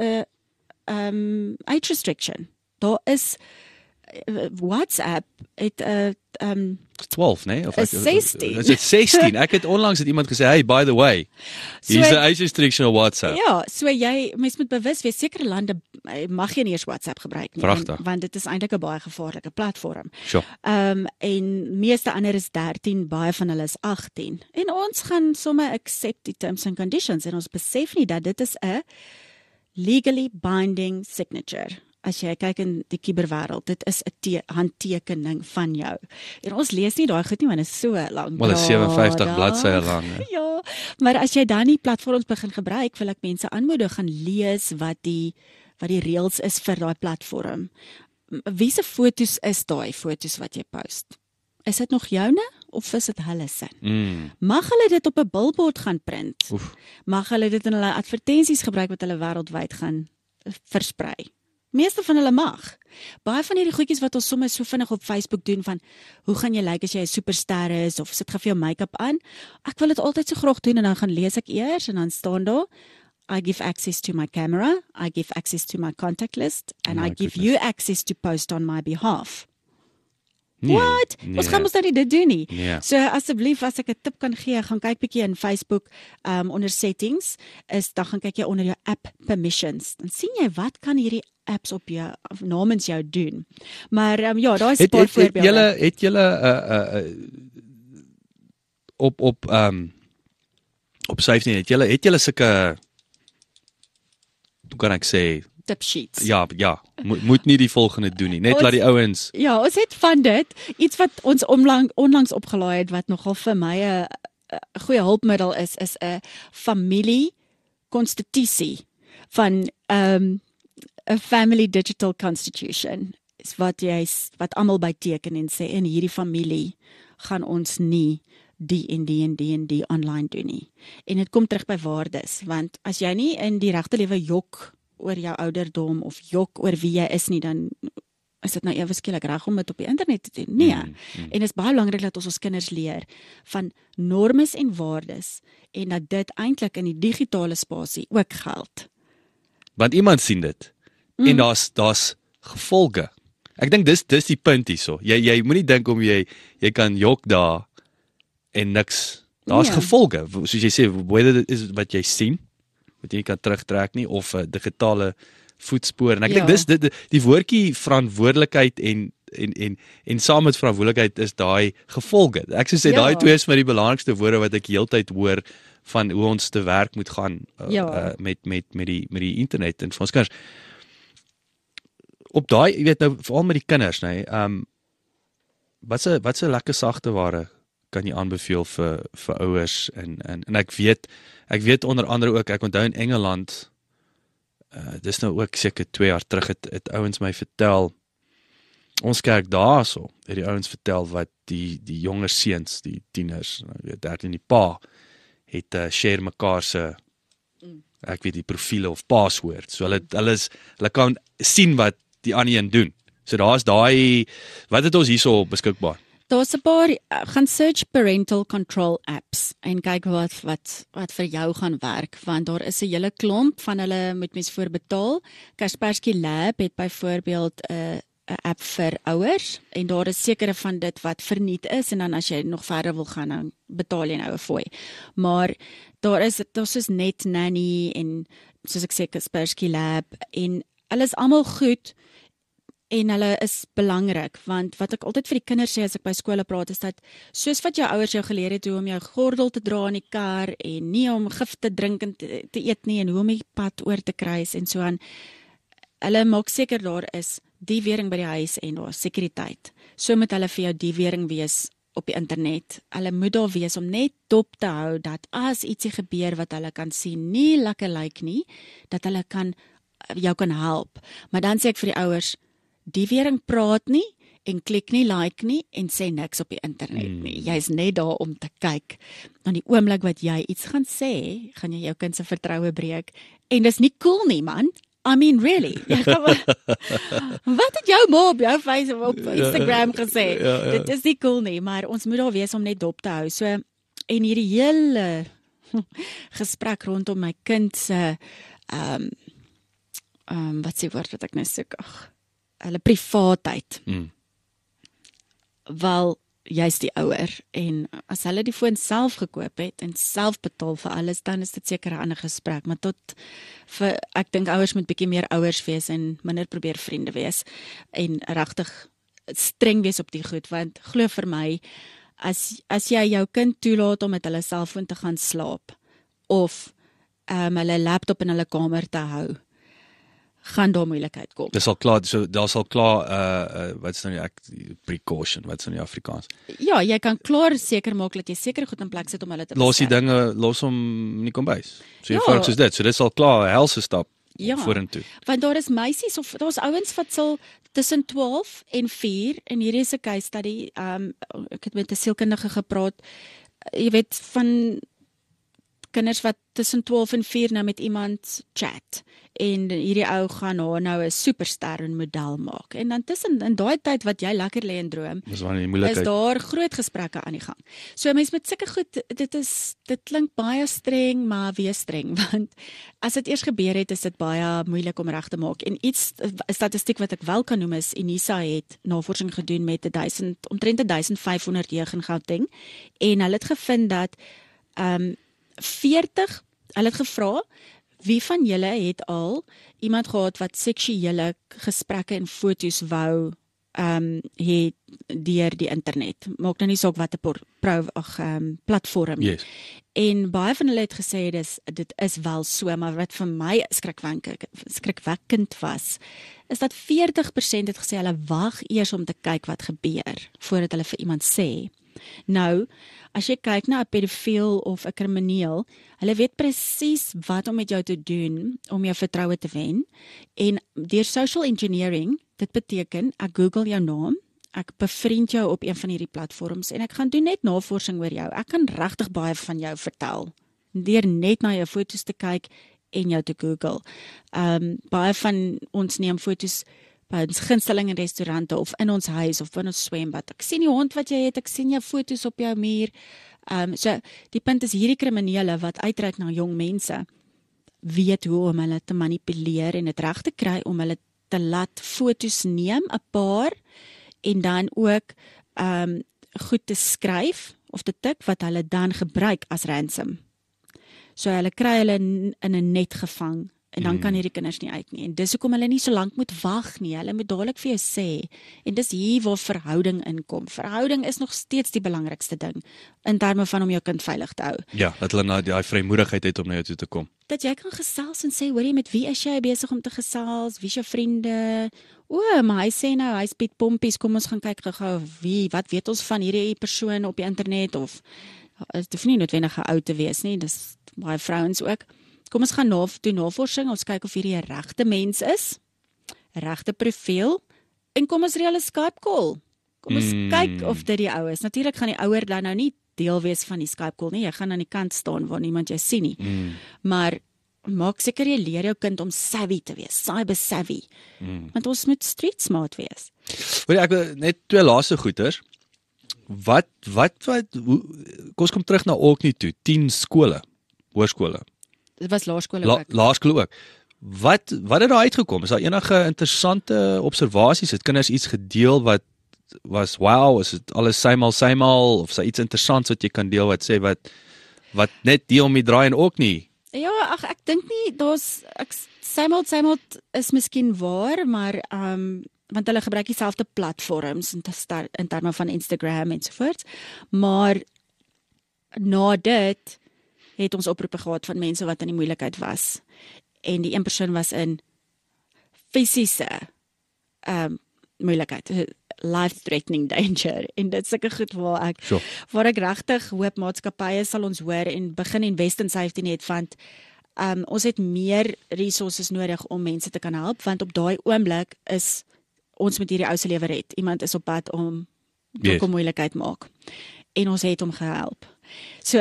'n age restriction. Daar is WhatsApp het 12, nee? Of 16. Is dit 16? Ek het onlangs het iemand gesê, "Hey, by the way, hier's 'n age restriction op WhatsApp." Ja, so mens moet bewus wees, sekere lande mag jy nie eens WhatsApp gebruik nie, want dit is eintlik 'n baie gevaarlike platform. En meeste ander is 13, baie van hulle is 18. En ons gaan sommer accept die terms and conditions en ons besef nie dat dit is 'n legally binding signature. As jy kyk in die kuberwêreld, dit is 'n handtekening van jou. En ons lees nie daai goed nie, want dit is so lank. Maar dit is 57 bladsye lank. Ja, maar as jy dan die platforms begin gebruik, wil ek mense aanmoedig gaan lees wat die reëls is vir daai platform. Wie se foto's is daai foto's wat jy post? Is dit nog joune of is dit hulle se? Mag hulle dit op 'n billboard gaan print? Mag hulle dit in hulle advertensies gebruik wat hulle wêreldwyd gaan versprei? Meeste van hulle mag. Baie van hierdie goedjies wat ons soms so vinnig op Facebook doen van, hoe gaan jy lyk as jy 'n superster is, of sit vir jou make-up aan? Ek wil dit altyd so graag doen en dan gaan lees ek eers en dan staan daar, I give access to my camera, I give access to my contact list, and I give you access to post on my behalf. What? Ons gaan ons nou nie dit doen nie. So asseblief, as ek 'n tip kan gee, gaan kyk bietjie in Facebook onder settings, dan gaan kyk jy onder jou app permissions. Dan sien jy wat kan hierdie apps op jou namens jou doen. Maar ja, daar is 'n paar voorbeelde. Het julle op Safety het julle sulke, hoe kan ek sê, Tip sheets. ja, moet nie die volgende doen nie. Net laat die ouens. Ja, ons het van dit iets wat ons onlangs opgelaai het wat nogal vir my 'n goeie hulpmiddel is 'n familie konstitusie van 'n family digital constitution. Is wat almal byteken en sê in hierdie familie gaan ons nie die en die online doen nie. En dit kom terug by waardes, want as jy nie in die regte lewe jok oor jou ouderdom of jok oor wie jy is nie, dan is dit nou ewe skielik reg om dit op die internet te doen. Nee. En dit is baie belangrik dat ons kinders leer van normes en waardes en dat dit eintlik in die digitale spasie ook geld. Want iemand sien dit. En daar's gevolge. Ek dink dis die punt hierso. Jy moenie dink om jy kan jok daar en niks. Daar's gevolge. Soos jy sê, whether dit is wat jy sien, wat jy nie kan terugtrek nie, of 'n digitale voetspoor. En ek dink dis die woordjie verantwoordelikheid en saam met verantwoordelikheid is daai gevolge. Ek sou sê daai twee is maar die belangrikste woorde wat ek heeltyd hoor van hoe ons te werk moet gaan met die internet en vir ons kinders. Op daai, jy weet nou, veral met die kinders, nê, wat 'n lekker sagte ware kan jy aanbeveel vir ouers en ek weet onder andere ook, ek onthou in Engeland, dis nou ook seker 2 jaar terug het ouens my vertel, ons kerk daarso, het die ouens vertel wat die jonger seuns, die tieners, nou weet 13 die pa, het share mekaar se, ek weet die profiele of password, so hulle kan sien wat die ander een doen. So daar's daai, wat het ons hierso beskikbaar? Daar's 'n paar, gaan search parental control apps en kyk wat vir jou gaan werk, want daar is 'n hele klomp van hulle moet mens voor betaal. Kaspersky Lab het byvoorbeeld 'n app vir ouers en daar is sekere van dit wat verniet is en dan as jy nog verder wil gaan dan betaal jy nou 'n fooi. Maar daar's soos Net Nanny en soos ek sê Kaspersky Lab en hulle is almal goed. En hulle is belangrik, want wat ek altyd vir die kinders sê as ek by skole praat is dat, soos wat jou ouers jou geleer het hoe om jou gordel te dra in die kar en nie om gif te drink en te eet nie en hoe om die pad oor te kruis en so aan, hulle maak seker daar is die wering by die huis en daar is sekuriteit. So moet hulle vir jou die wering wees op die internet. Hulle moet daar wees om net dop te hou dat as ietsie gebeur wat hulle kan sien nie lekker lyk nie, dat hulle jou kan help. Maar dan sê ek vir die ouers, die wering praat nie en klik nie like nie en sê niks op die internet nie. Jy's net daar om te kyk. Dan die oomblik wat jy iets gaan sê, gaan jy jou kind se vertroue breek. En dis nie cool nie, man. I mean, really. Wat het jou ma op jou Facebook op Instagram gesê? Dit is nie cool nie, maar ons moet daar wees om net dop te hou. So, en hierdie hele gesprek rondom my kind se wat sê woord wat ek nou soek? Hulle privaatheid. Wel, jy's die ouer en as hulle die foon self gekoop het en self betaal vir alles, dan is dit seker 'n ander gesprek, maar ek dink ouers moet bietjie meer ouers wees en minder probeer vriende wees en regtig streng wees op die goed, want glo vir my, as jy jou kind toelaat om met hulle selfoon te gaan slaap of hulle laptop in hulle kamer te hou, gaan daar moeilikheid kom. Daar sal klaar wat is nou die precaution, wat is nou die Afrikaans? Ja, jy kan klaar seker maak dat jy seker goed in plek sit om hulle te beskerm. Los hom in die kombuis. So eenvoudig soos dit. So dit sal klaar 'n helse stap vorentoe. Want daar is meisies of daar's ouens wat sal tussen 12 en 4 en hierdie is 'n case study. Ek het met 'n sielkundige gepraat. Jy weet van kinders wat tussen 12 en 4 nou met iemand chat en hierdie ou gaan haar nou 'n superster en model maak. En dan tussen in daai tyd wat jy lekker lê en droom, is daar groot gesprekke aan die gang. So mense met sulke goed, dit klink baie streng, maar wees streng, want as dit eers gebeur het, is dit baie moeilik om reg te maak. En 'n statistiek wat ek wel kan noem is Unisa het navorsing gedoen met omtrent 1500 jeug in Gauteng en hulle het gevind dat hulle het gevra Wie van julle het al iemand gehad wat seksuele gesprekke en foto's wou het deur die internet? Maak nou nie saak wat 'n platform nie. Yes. En baie van hulle het gesê dit is wel so, maar wat vir my skrikwekkend was, is dat 40% het gesê hulle wag eers om te kyk wat gebeur voordat hulle vir iemand sê. Nou, as jy kyk na 'n pedofiel of 'n krimineel, hulle weet presies wat om met jou te doen om jou vertroue te wen. En deur social engineering, dit beteken ek Google jou naam, ek bevriend jou op een van hierdie platforms en ek gaan doen net navorsing oor jou. Ek kan regtig baie van jou vertel deur net na jou foto's te kyk en jou te Google. Baie van ons neem foto's by ons gunsteling in restaurante of in ons huis of in ons swembad. Ek sien die hond wat jy het, ek sien jou foto's op jou muur. So die punt is hierdie kriminele wat uitreik na jong mense weet hoe om hulle te manipuleer en dit reg te kry om hulle te laat foto's neem, 'n paar, en dan ook goed te skryf of te tik wat hulle dan gebruik as ransom. So hulle kry hulle in 'n net gevang en dan kan hierdie kinders nie uit nie. En dis hoekom hulle nie so lank moet wag nie. Hulle moet dadelik vir jou sê. En dis hier waar verhouding inkom. Verhouding is nog steeds die belangrikste ding in terme van om jou kind veilig te hou. Ja, dat hulle daai vrymoedigheid het om na jou toe te kom. Dat jy kan gesels en sê, hoor jy, met wie is jy besig om te gesels? Wie is jou vriende? Maar hy sê nou, hy's Piet Pompies, kom ons gaan kyk gou-gou wat weet ons van hierdie persoon op die internet, of dit hoef nie noodwendig 'n ou te wees nie, dis baie vrouens ook. Kom ons gaan doen navorsing, ons kyk of hierdie 'n regte mens is, 'n regte profiel, en kom ons reël 'n Skype call. Kom ons kyk of dit die ou is. Natuurlik gaan die ouer dan nou nie deel wees van die Skype call nie, jy gaan aan die kant staan waar niemand jou sien nie. Maar maak seker jy leer jou kind om savvy te wees, cyber savvy. Want ons moet street smart wees. Weet jy, ek wil net twee laaste goeters. Wat kom ons kom terug na Orkney toe, 10 skole, hoërskole. Dit was laerskole ook. Laerskole ook. Wat het daar uitgekom? Is daar enige interessante observasies? Het kinders iets gedeel wat was wow, is dit alles symal of is daar iets interessants wat jy kan deel wat sê wat net deel om die draai en ook nie? Ja, ek dink nie symal is miskien waar, maar want hulle gebruik dieselfde platforms in terme van Instagram ensovoorts, maar na dit het ons oproepe gehad van mense wat in die moeilikheid was. En die een persoon was in fisiese moeilikheid, life-threatening danger. En dit is sulke goed waar ek regtig hoop maatskappye sal ons hoor en begin invest in safety net, want ons het meer resources nodig om mense te kan help, want op daai oomblik is ons met hierdie ou se lewe red. Iemand is op pad om ook 'n moeilikheid maak. En ons het hom gehelp. So,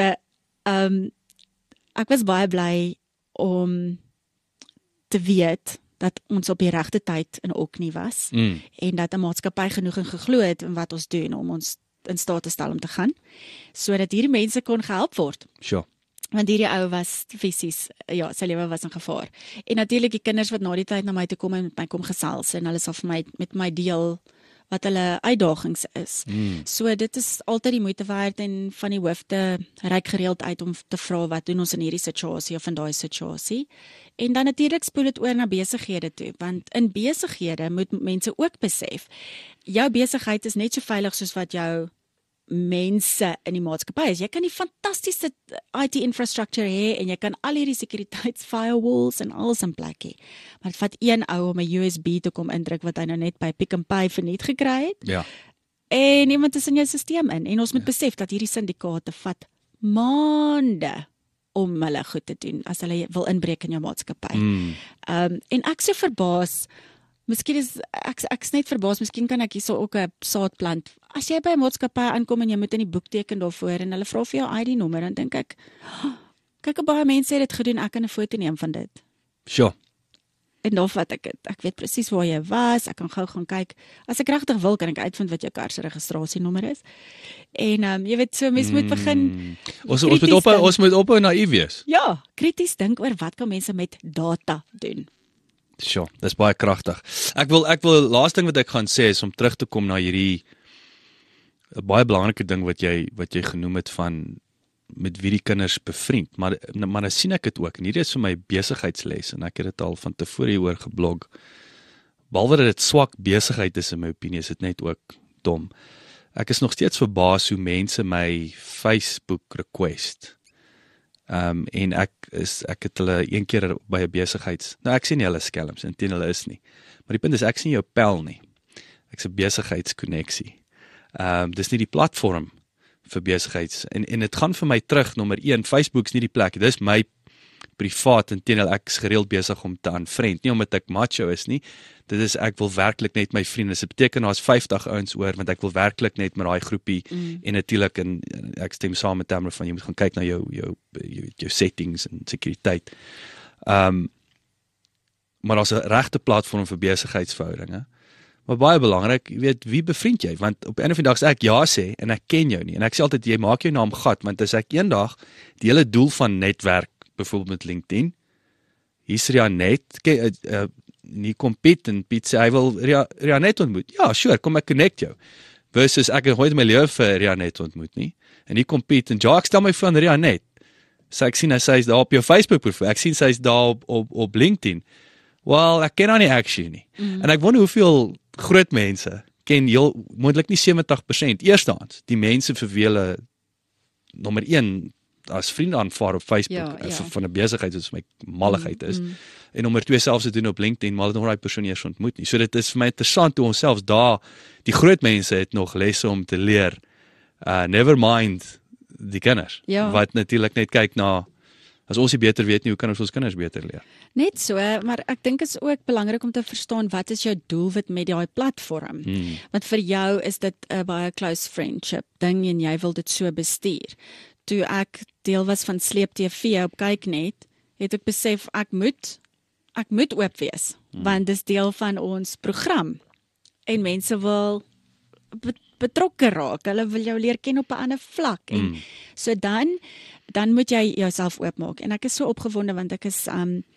ek was baie bly om te weet dat ons op die regte tyd in Orkney was en dat 'n maatskappy genoeg in geglo het in wat ons doen om ons in staat te stel om te gaan, sodat hierdie mense kon gehelp word. Sure. Want hierdie ou was fisies, ja, sy lewe was in gevaar. En natuurlik die kinders wat na die tyd na my toe kom en met my kom gesels en hulle sal vir met my deel wat hulle uitdagings is. So dit is altyd die moeite werd en van die hoofde reik gereeld uit om te vra wat doen ons in hierdie situasie of in daai situasie. En dan natuurlik spoel dit oor na besighede toe, want in besighede moet mense ook besef, jou besigheid is net so veilig soos wat jou mense in die maatskappy is. Jy kan die fantastiese IT infrastructure hê en jy kan al hierdie sekuriteitsfirewalls en alles in plek hê. Maar dit vat een ou om 'n USB te kom indruk wat hy nou net by Pick n Pay verniet gekry het. Ja. En iemand is in jou stelsel in en ons moet besef dat hierdie syndikaate vat maande om hulle goed te doen as hulle wil inbreek in jou maatskappy. En ek so verbaas. Miskien is ek's net verbaas, miskien kan ek hierso ook 'n saad plant. As jy by 'n maatskappy aankom en jy moet in die boek teken daarvoor en hulle vra vir jou ID-nommer, dan dink ek, kyk hoe baie mense het dit gedoen, ek kan 'n foto neem van dit. Sure. En dan vat ek dit. Ek weet presies waar jy was, ek kan gou gaan kyk. As ek regtig wil, kan ek uitvind wat jou kar se registrasienommer is. En jy weet, so mense moet begin Ons moet ophou naïef wees. Ja, krities dink oor wat kan mense met data doen. Sure, dis baie kragtig. Ek wil laaste ding wat ek gaan sê is om terug te kom na hierdie 'n baie belangrike ding wat jy genoem het van met wie die kinders bevriend, maar nou sien ek dit ook, en hierdie is vir my besigheidsles, en ek het dit al van tevore hieroor geblog, behalwe dat dit swak besigheid is in my opinie, is dit net ook dom. Ek is nog steeds verbaas hoe mense my Facebook request, en ek het hulle een keer by 'n besigheids, nou ek sien nie hulle skelms, en teen hulle is nie, maar die punt is, ek sien jou pel nie, ek is 'n besigheidskonneksie, dis nie die platform vir besigheids, en dit gaan vir my terug, nommer 1, Facebook is nie die plek, dis my privaat, en teenoor ek is gereeld besig om te unfriend, nie omdat ek macho is nie, dit is, ek wil werklik net my vriende, dit beteken daar's 50 ouens oor, want ek wil werklik net met daai groepie, en natuurlik, en ek stem saam met Tamara van, jy moet gaan kyk na jou settings en sekuriteit, maar daar's 'n regte platform vir besigheidsverhoudinge, maar baie belangrik, jy weet, wie bevriend jy, want op 'n of ander dag sê ek ja sê, en ek ken jou nie, en ek sê altyd, jy maak jou naam gat, want as ek eendag, die hele doel van netwerk, byvoorbeeld met LinkedIn, hier's Rianet, nie kom Piet, en Piet sê, hy wil Rianet ontmoet, ja, sure, kom ek connect jou, versus ek het nooit my lewe vir Rianet ontmoet nie, en hier kom Piet, en ja, ek stel my voor aan Rianet, so ek sien, sy is daar op jou Facebook profiel, ek sien sy is daar op LinkedIn, well, ek ken haar nie actually nie, en ek wonder hoeveel groot mense, ken heel, moontlik nie 70%, eerstens, die mense vir wie hulle, nommer 1, as vriende aanvaar op Facebook, van 'n besigheid, wat my malligheid is, en nommer 2, selfs te doen op LinkedIn, maar hulle het nog daai persoon eers ontmoet nie, so dit is vir my interessant, hoe ons selfs daar, die groot mense het nog lesse om te leer, never mind, die kinders, wat natuurlik net kyk na, as ons nie beter weet nie, hoe kan ons kinders beter leer? Net so, maar ek dink is ook belangrik om te verstaan, wat is jou doelwit met die platform? Want vir jou is dit 'n baie close friendship ding, en jy wil dit so bestuur. Toe ek deel was van Sleep TV op Kyknet, het ek besef, ek moet oop wees, want dis deel van ons program, en mense wil betrokke raak, hulle wil jou leer ken op 'n ander vlak, en so dan moet jy jouself oopmaak, en ek is so opgewonde, want ek is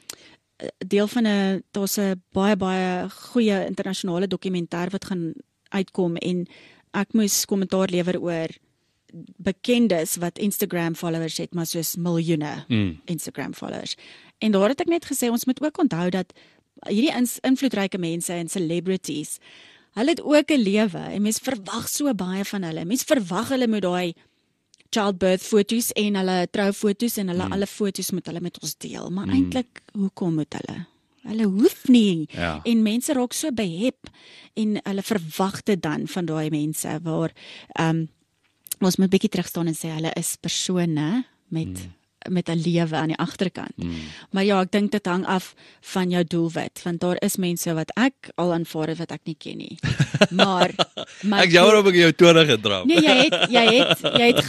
deel van daar's 'n baie goeie internasionale dokumentêr wat gaan uitkom, en ek moes kommentaar lewer oor bekendes wat Instagram followers het, maar soos miljoene Instagram followers. En daar het ek net gesê, ons moet ook onthou dat hierdie invloedryke mense en celebrities, hulle het ook 'n lewe, en mens verwag so baie van hulle. Mens verwag hulle met daai childbirth foto's en hulle troufoto's en hulle alle foto's moet hulle met ons deel, maar eintlik, hoekom moet hulle? Hulle hoef nie, en mense raak so behep, en hulle verwag dit dan van daai mense, waar ons moet bietjie terugstaan en sê, hulle is persone met 'n lewe aan die agterkant. Maar ja, ek dink dit hang af van jou doelwit, want daar is mense wat ek al aanvaar het wat ek nie ken nie. Maar ek jammer om ek jou tone gedrap. Nee, jy het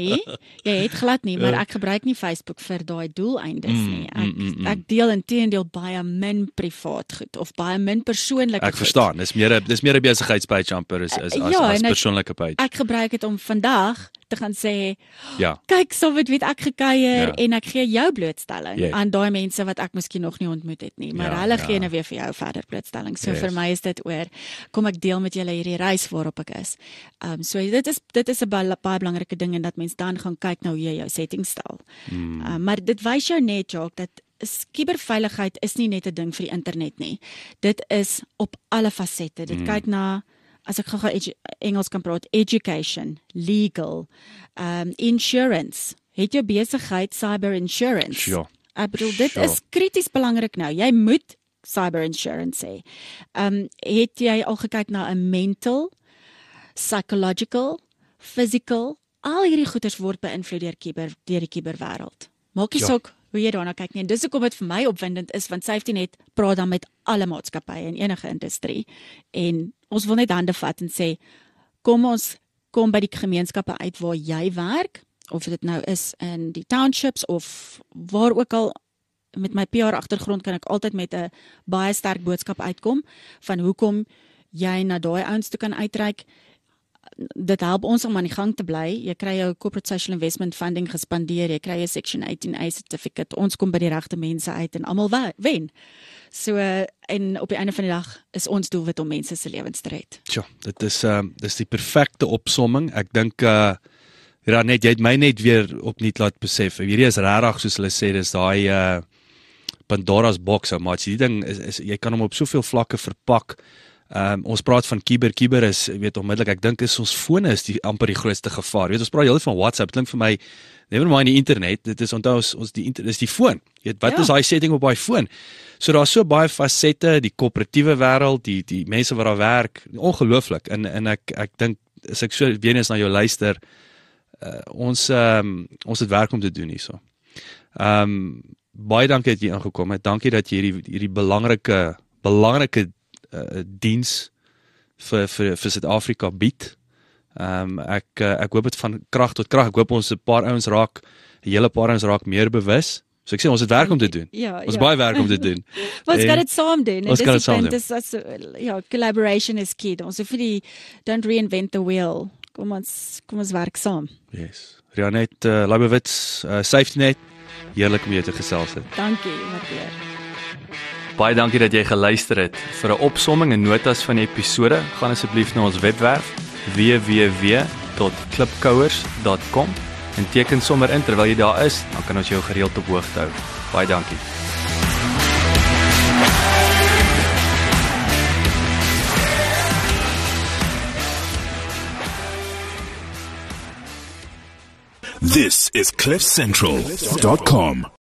glad nie, maar ek gebruik nie Facebook vir daai doeleindes nie. Ek deel inteendeel baie min privaat goed, of baie min persoonlike goed. Ek verstaan, dis meer 'n besigheidspage amper as persoonlike page. Ek gebruik dit om vandag te gaan sê, kyk, so wat weet ek gekuier, en ek gee jou blootstelling aan daai mense wat ek miskien nog nie ontmoet het nie, maar hulle gee nou weer vir jou verder blootstelling. So vir my is dit oor, kom ek deel met julle hierdie reis waarop ek is. So dit is 'n baie belangrike ding, en dat mens dan gaan kyk na hoe jy jou settings stel. Maar dit wys jou net, Jacques, dat cyberveiligheid is nie net 'n ding vir die internet nie. Dit is op alle fasette. Dit kyk na, as ek gou Engels kan praat, education, legal, insurance. Het jou besigheid cyber insurance? Ja. Ek bedoel, dit is krities belangrik nou. Jy moet cyber insurance hê. Het jy al gekyk na 'n mental, psychological, physical, al hierdie goeders word beïnvloed deur die kuberwêreld. Maak nie saak hoe jy daarna kyk nie. En dis hoekom dit vir my opwindend is, want SafetyNet praat dan met alle maatskappye in enige industrie, en ons wil net hande vat en sê, ons kom by die gemeenskappe uit waar jy werk, of dit nou is in die townships, of waar ook al. Met my PR agtergrond kan ek altyd met 'n baie sterk boodskap uitkom, van hoekom jy na daai ouens toe kan uitreik. Dit help ons om aan die gang te bly. Jy kry jou corporate social investment funding gespandeer, jy kry jou Section 18A certificate, ons kom by die regte mense uit, en almal wen. So, en op die einde van die dag is ons doelwit om mense se lewens te red. Dit is die perfekte opsomming. Ek dink Ja, net jy het my net weer opnuut laat besef. Hierdie is regtig soos hulle sê, dis daai Pandora's box, maar die ding is jy kan hom op soveel vlakke verpak. Ons praat van kiber is, jy weet onmiddellik, ek dink is ons fone is die amper die grootste gevaar. Jy weet ons praat heeltyd van WhatsApp, klink vir my never mind die internet, dit is onthou ons dis die foon. Jy weet wat is daai setting op daai foon? So daar's so baie fasette, die koöperatiewe wêreld, die mense wat daar werk, ongelooflik. En ek dink as ek so weer eens na jou luister, ons het werk om te doen hierso. Baie dankie dat jy ingekom het. Dankie dat jy hierdie belangrike diens vir Suid-Afrika bied. Ek hoop dit van krag tot krag. Ek hoop ons 'n hele paar ouens raak meer bewus. So ek sê ons het werk om te doen. Ons baie werk om te doen. Ons kan dit saam doen. Ons kan dit saam doen. Ja, collaboration is key. Ons hoef nie don't reinvent the wheel. Kom ons werk saam. Yes. Rianet Leibowitz, Safety Net. Heerlik om jou te gesels het. Dankie, waardeer. Baie dankie dat jy geluister het. Vir 'n opsomming en notas van die episode, gaan asseblief na ons webwerf www.klipkouers.com en teken sommer in terwyl jy daar is, dan kan ons jou gereeld op hoogte hou. Baie dankie. This is CliffCentral.com.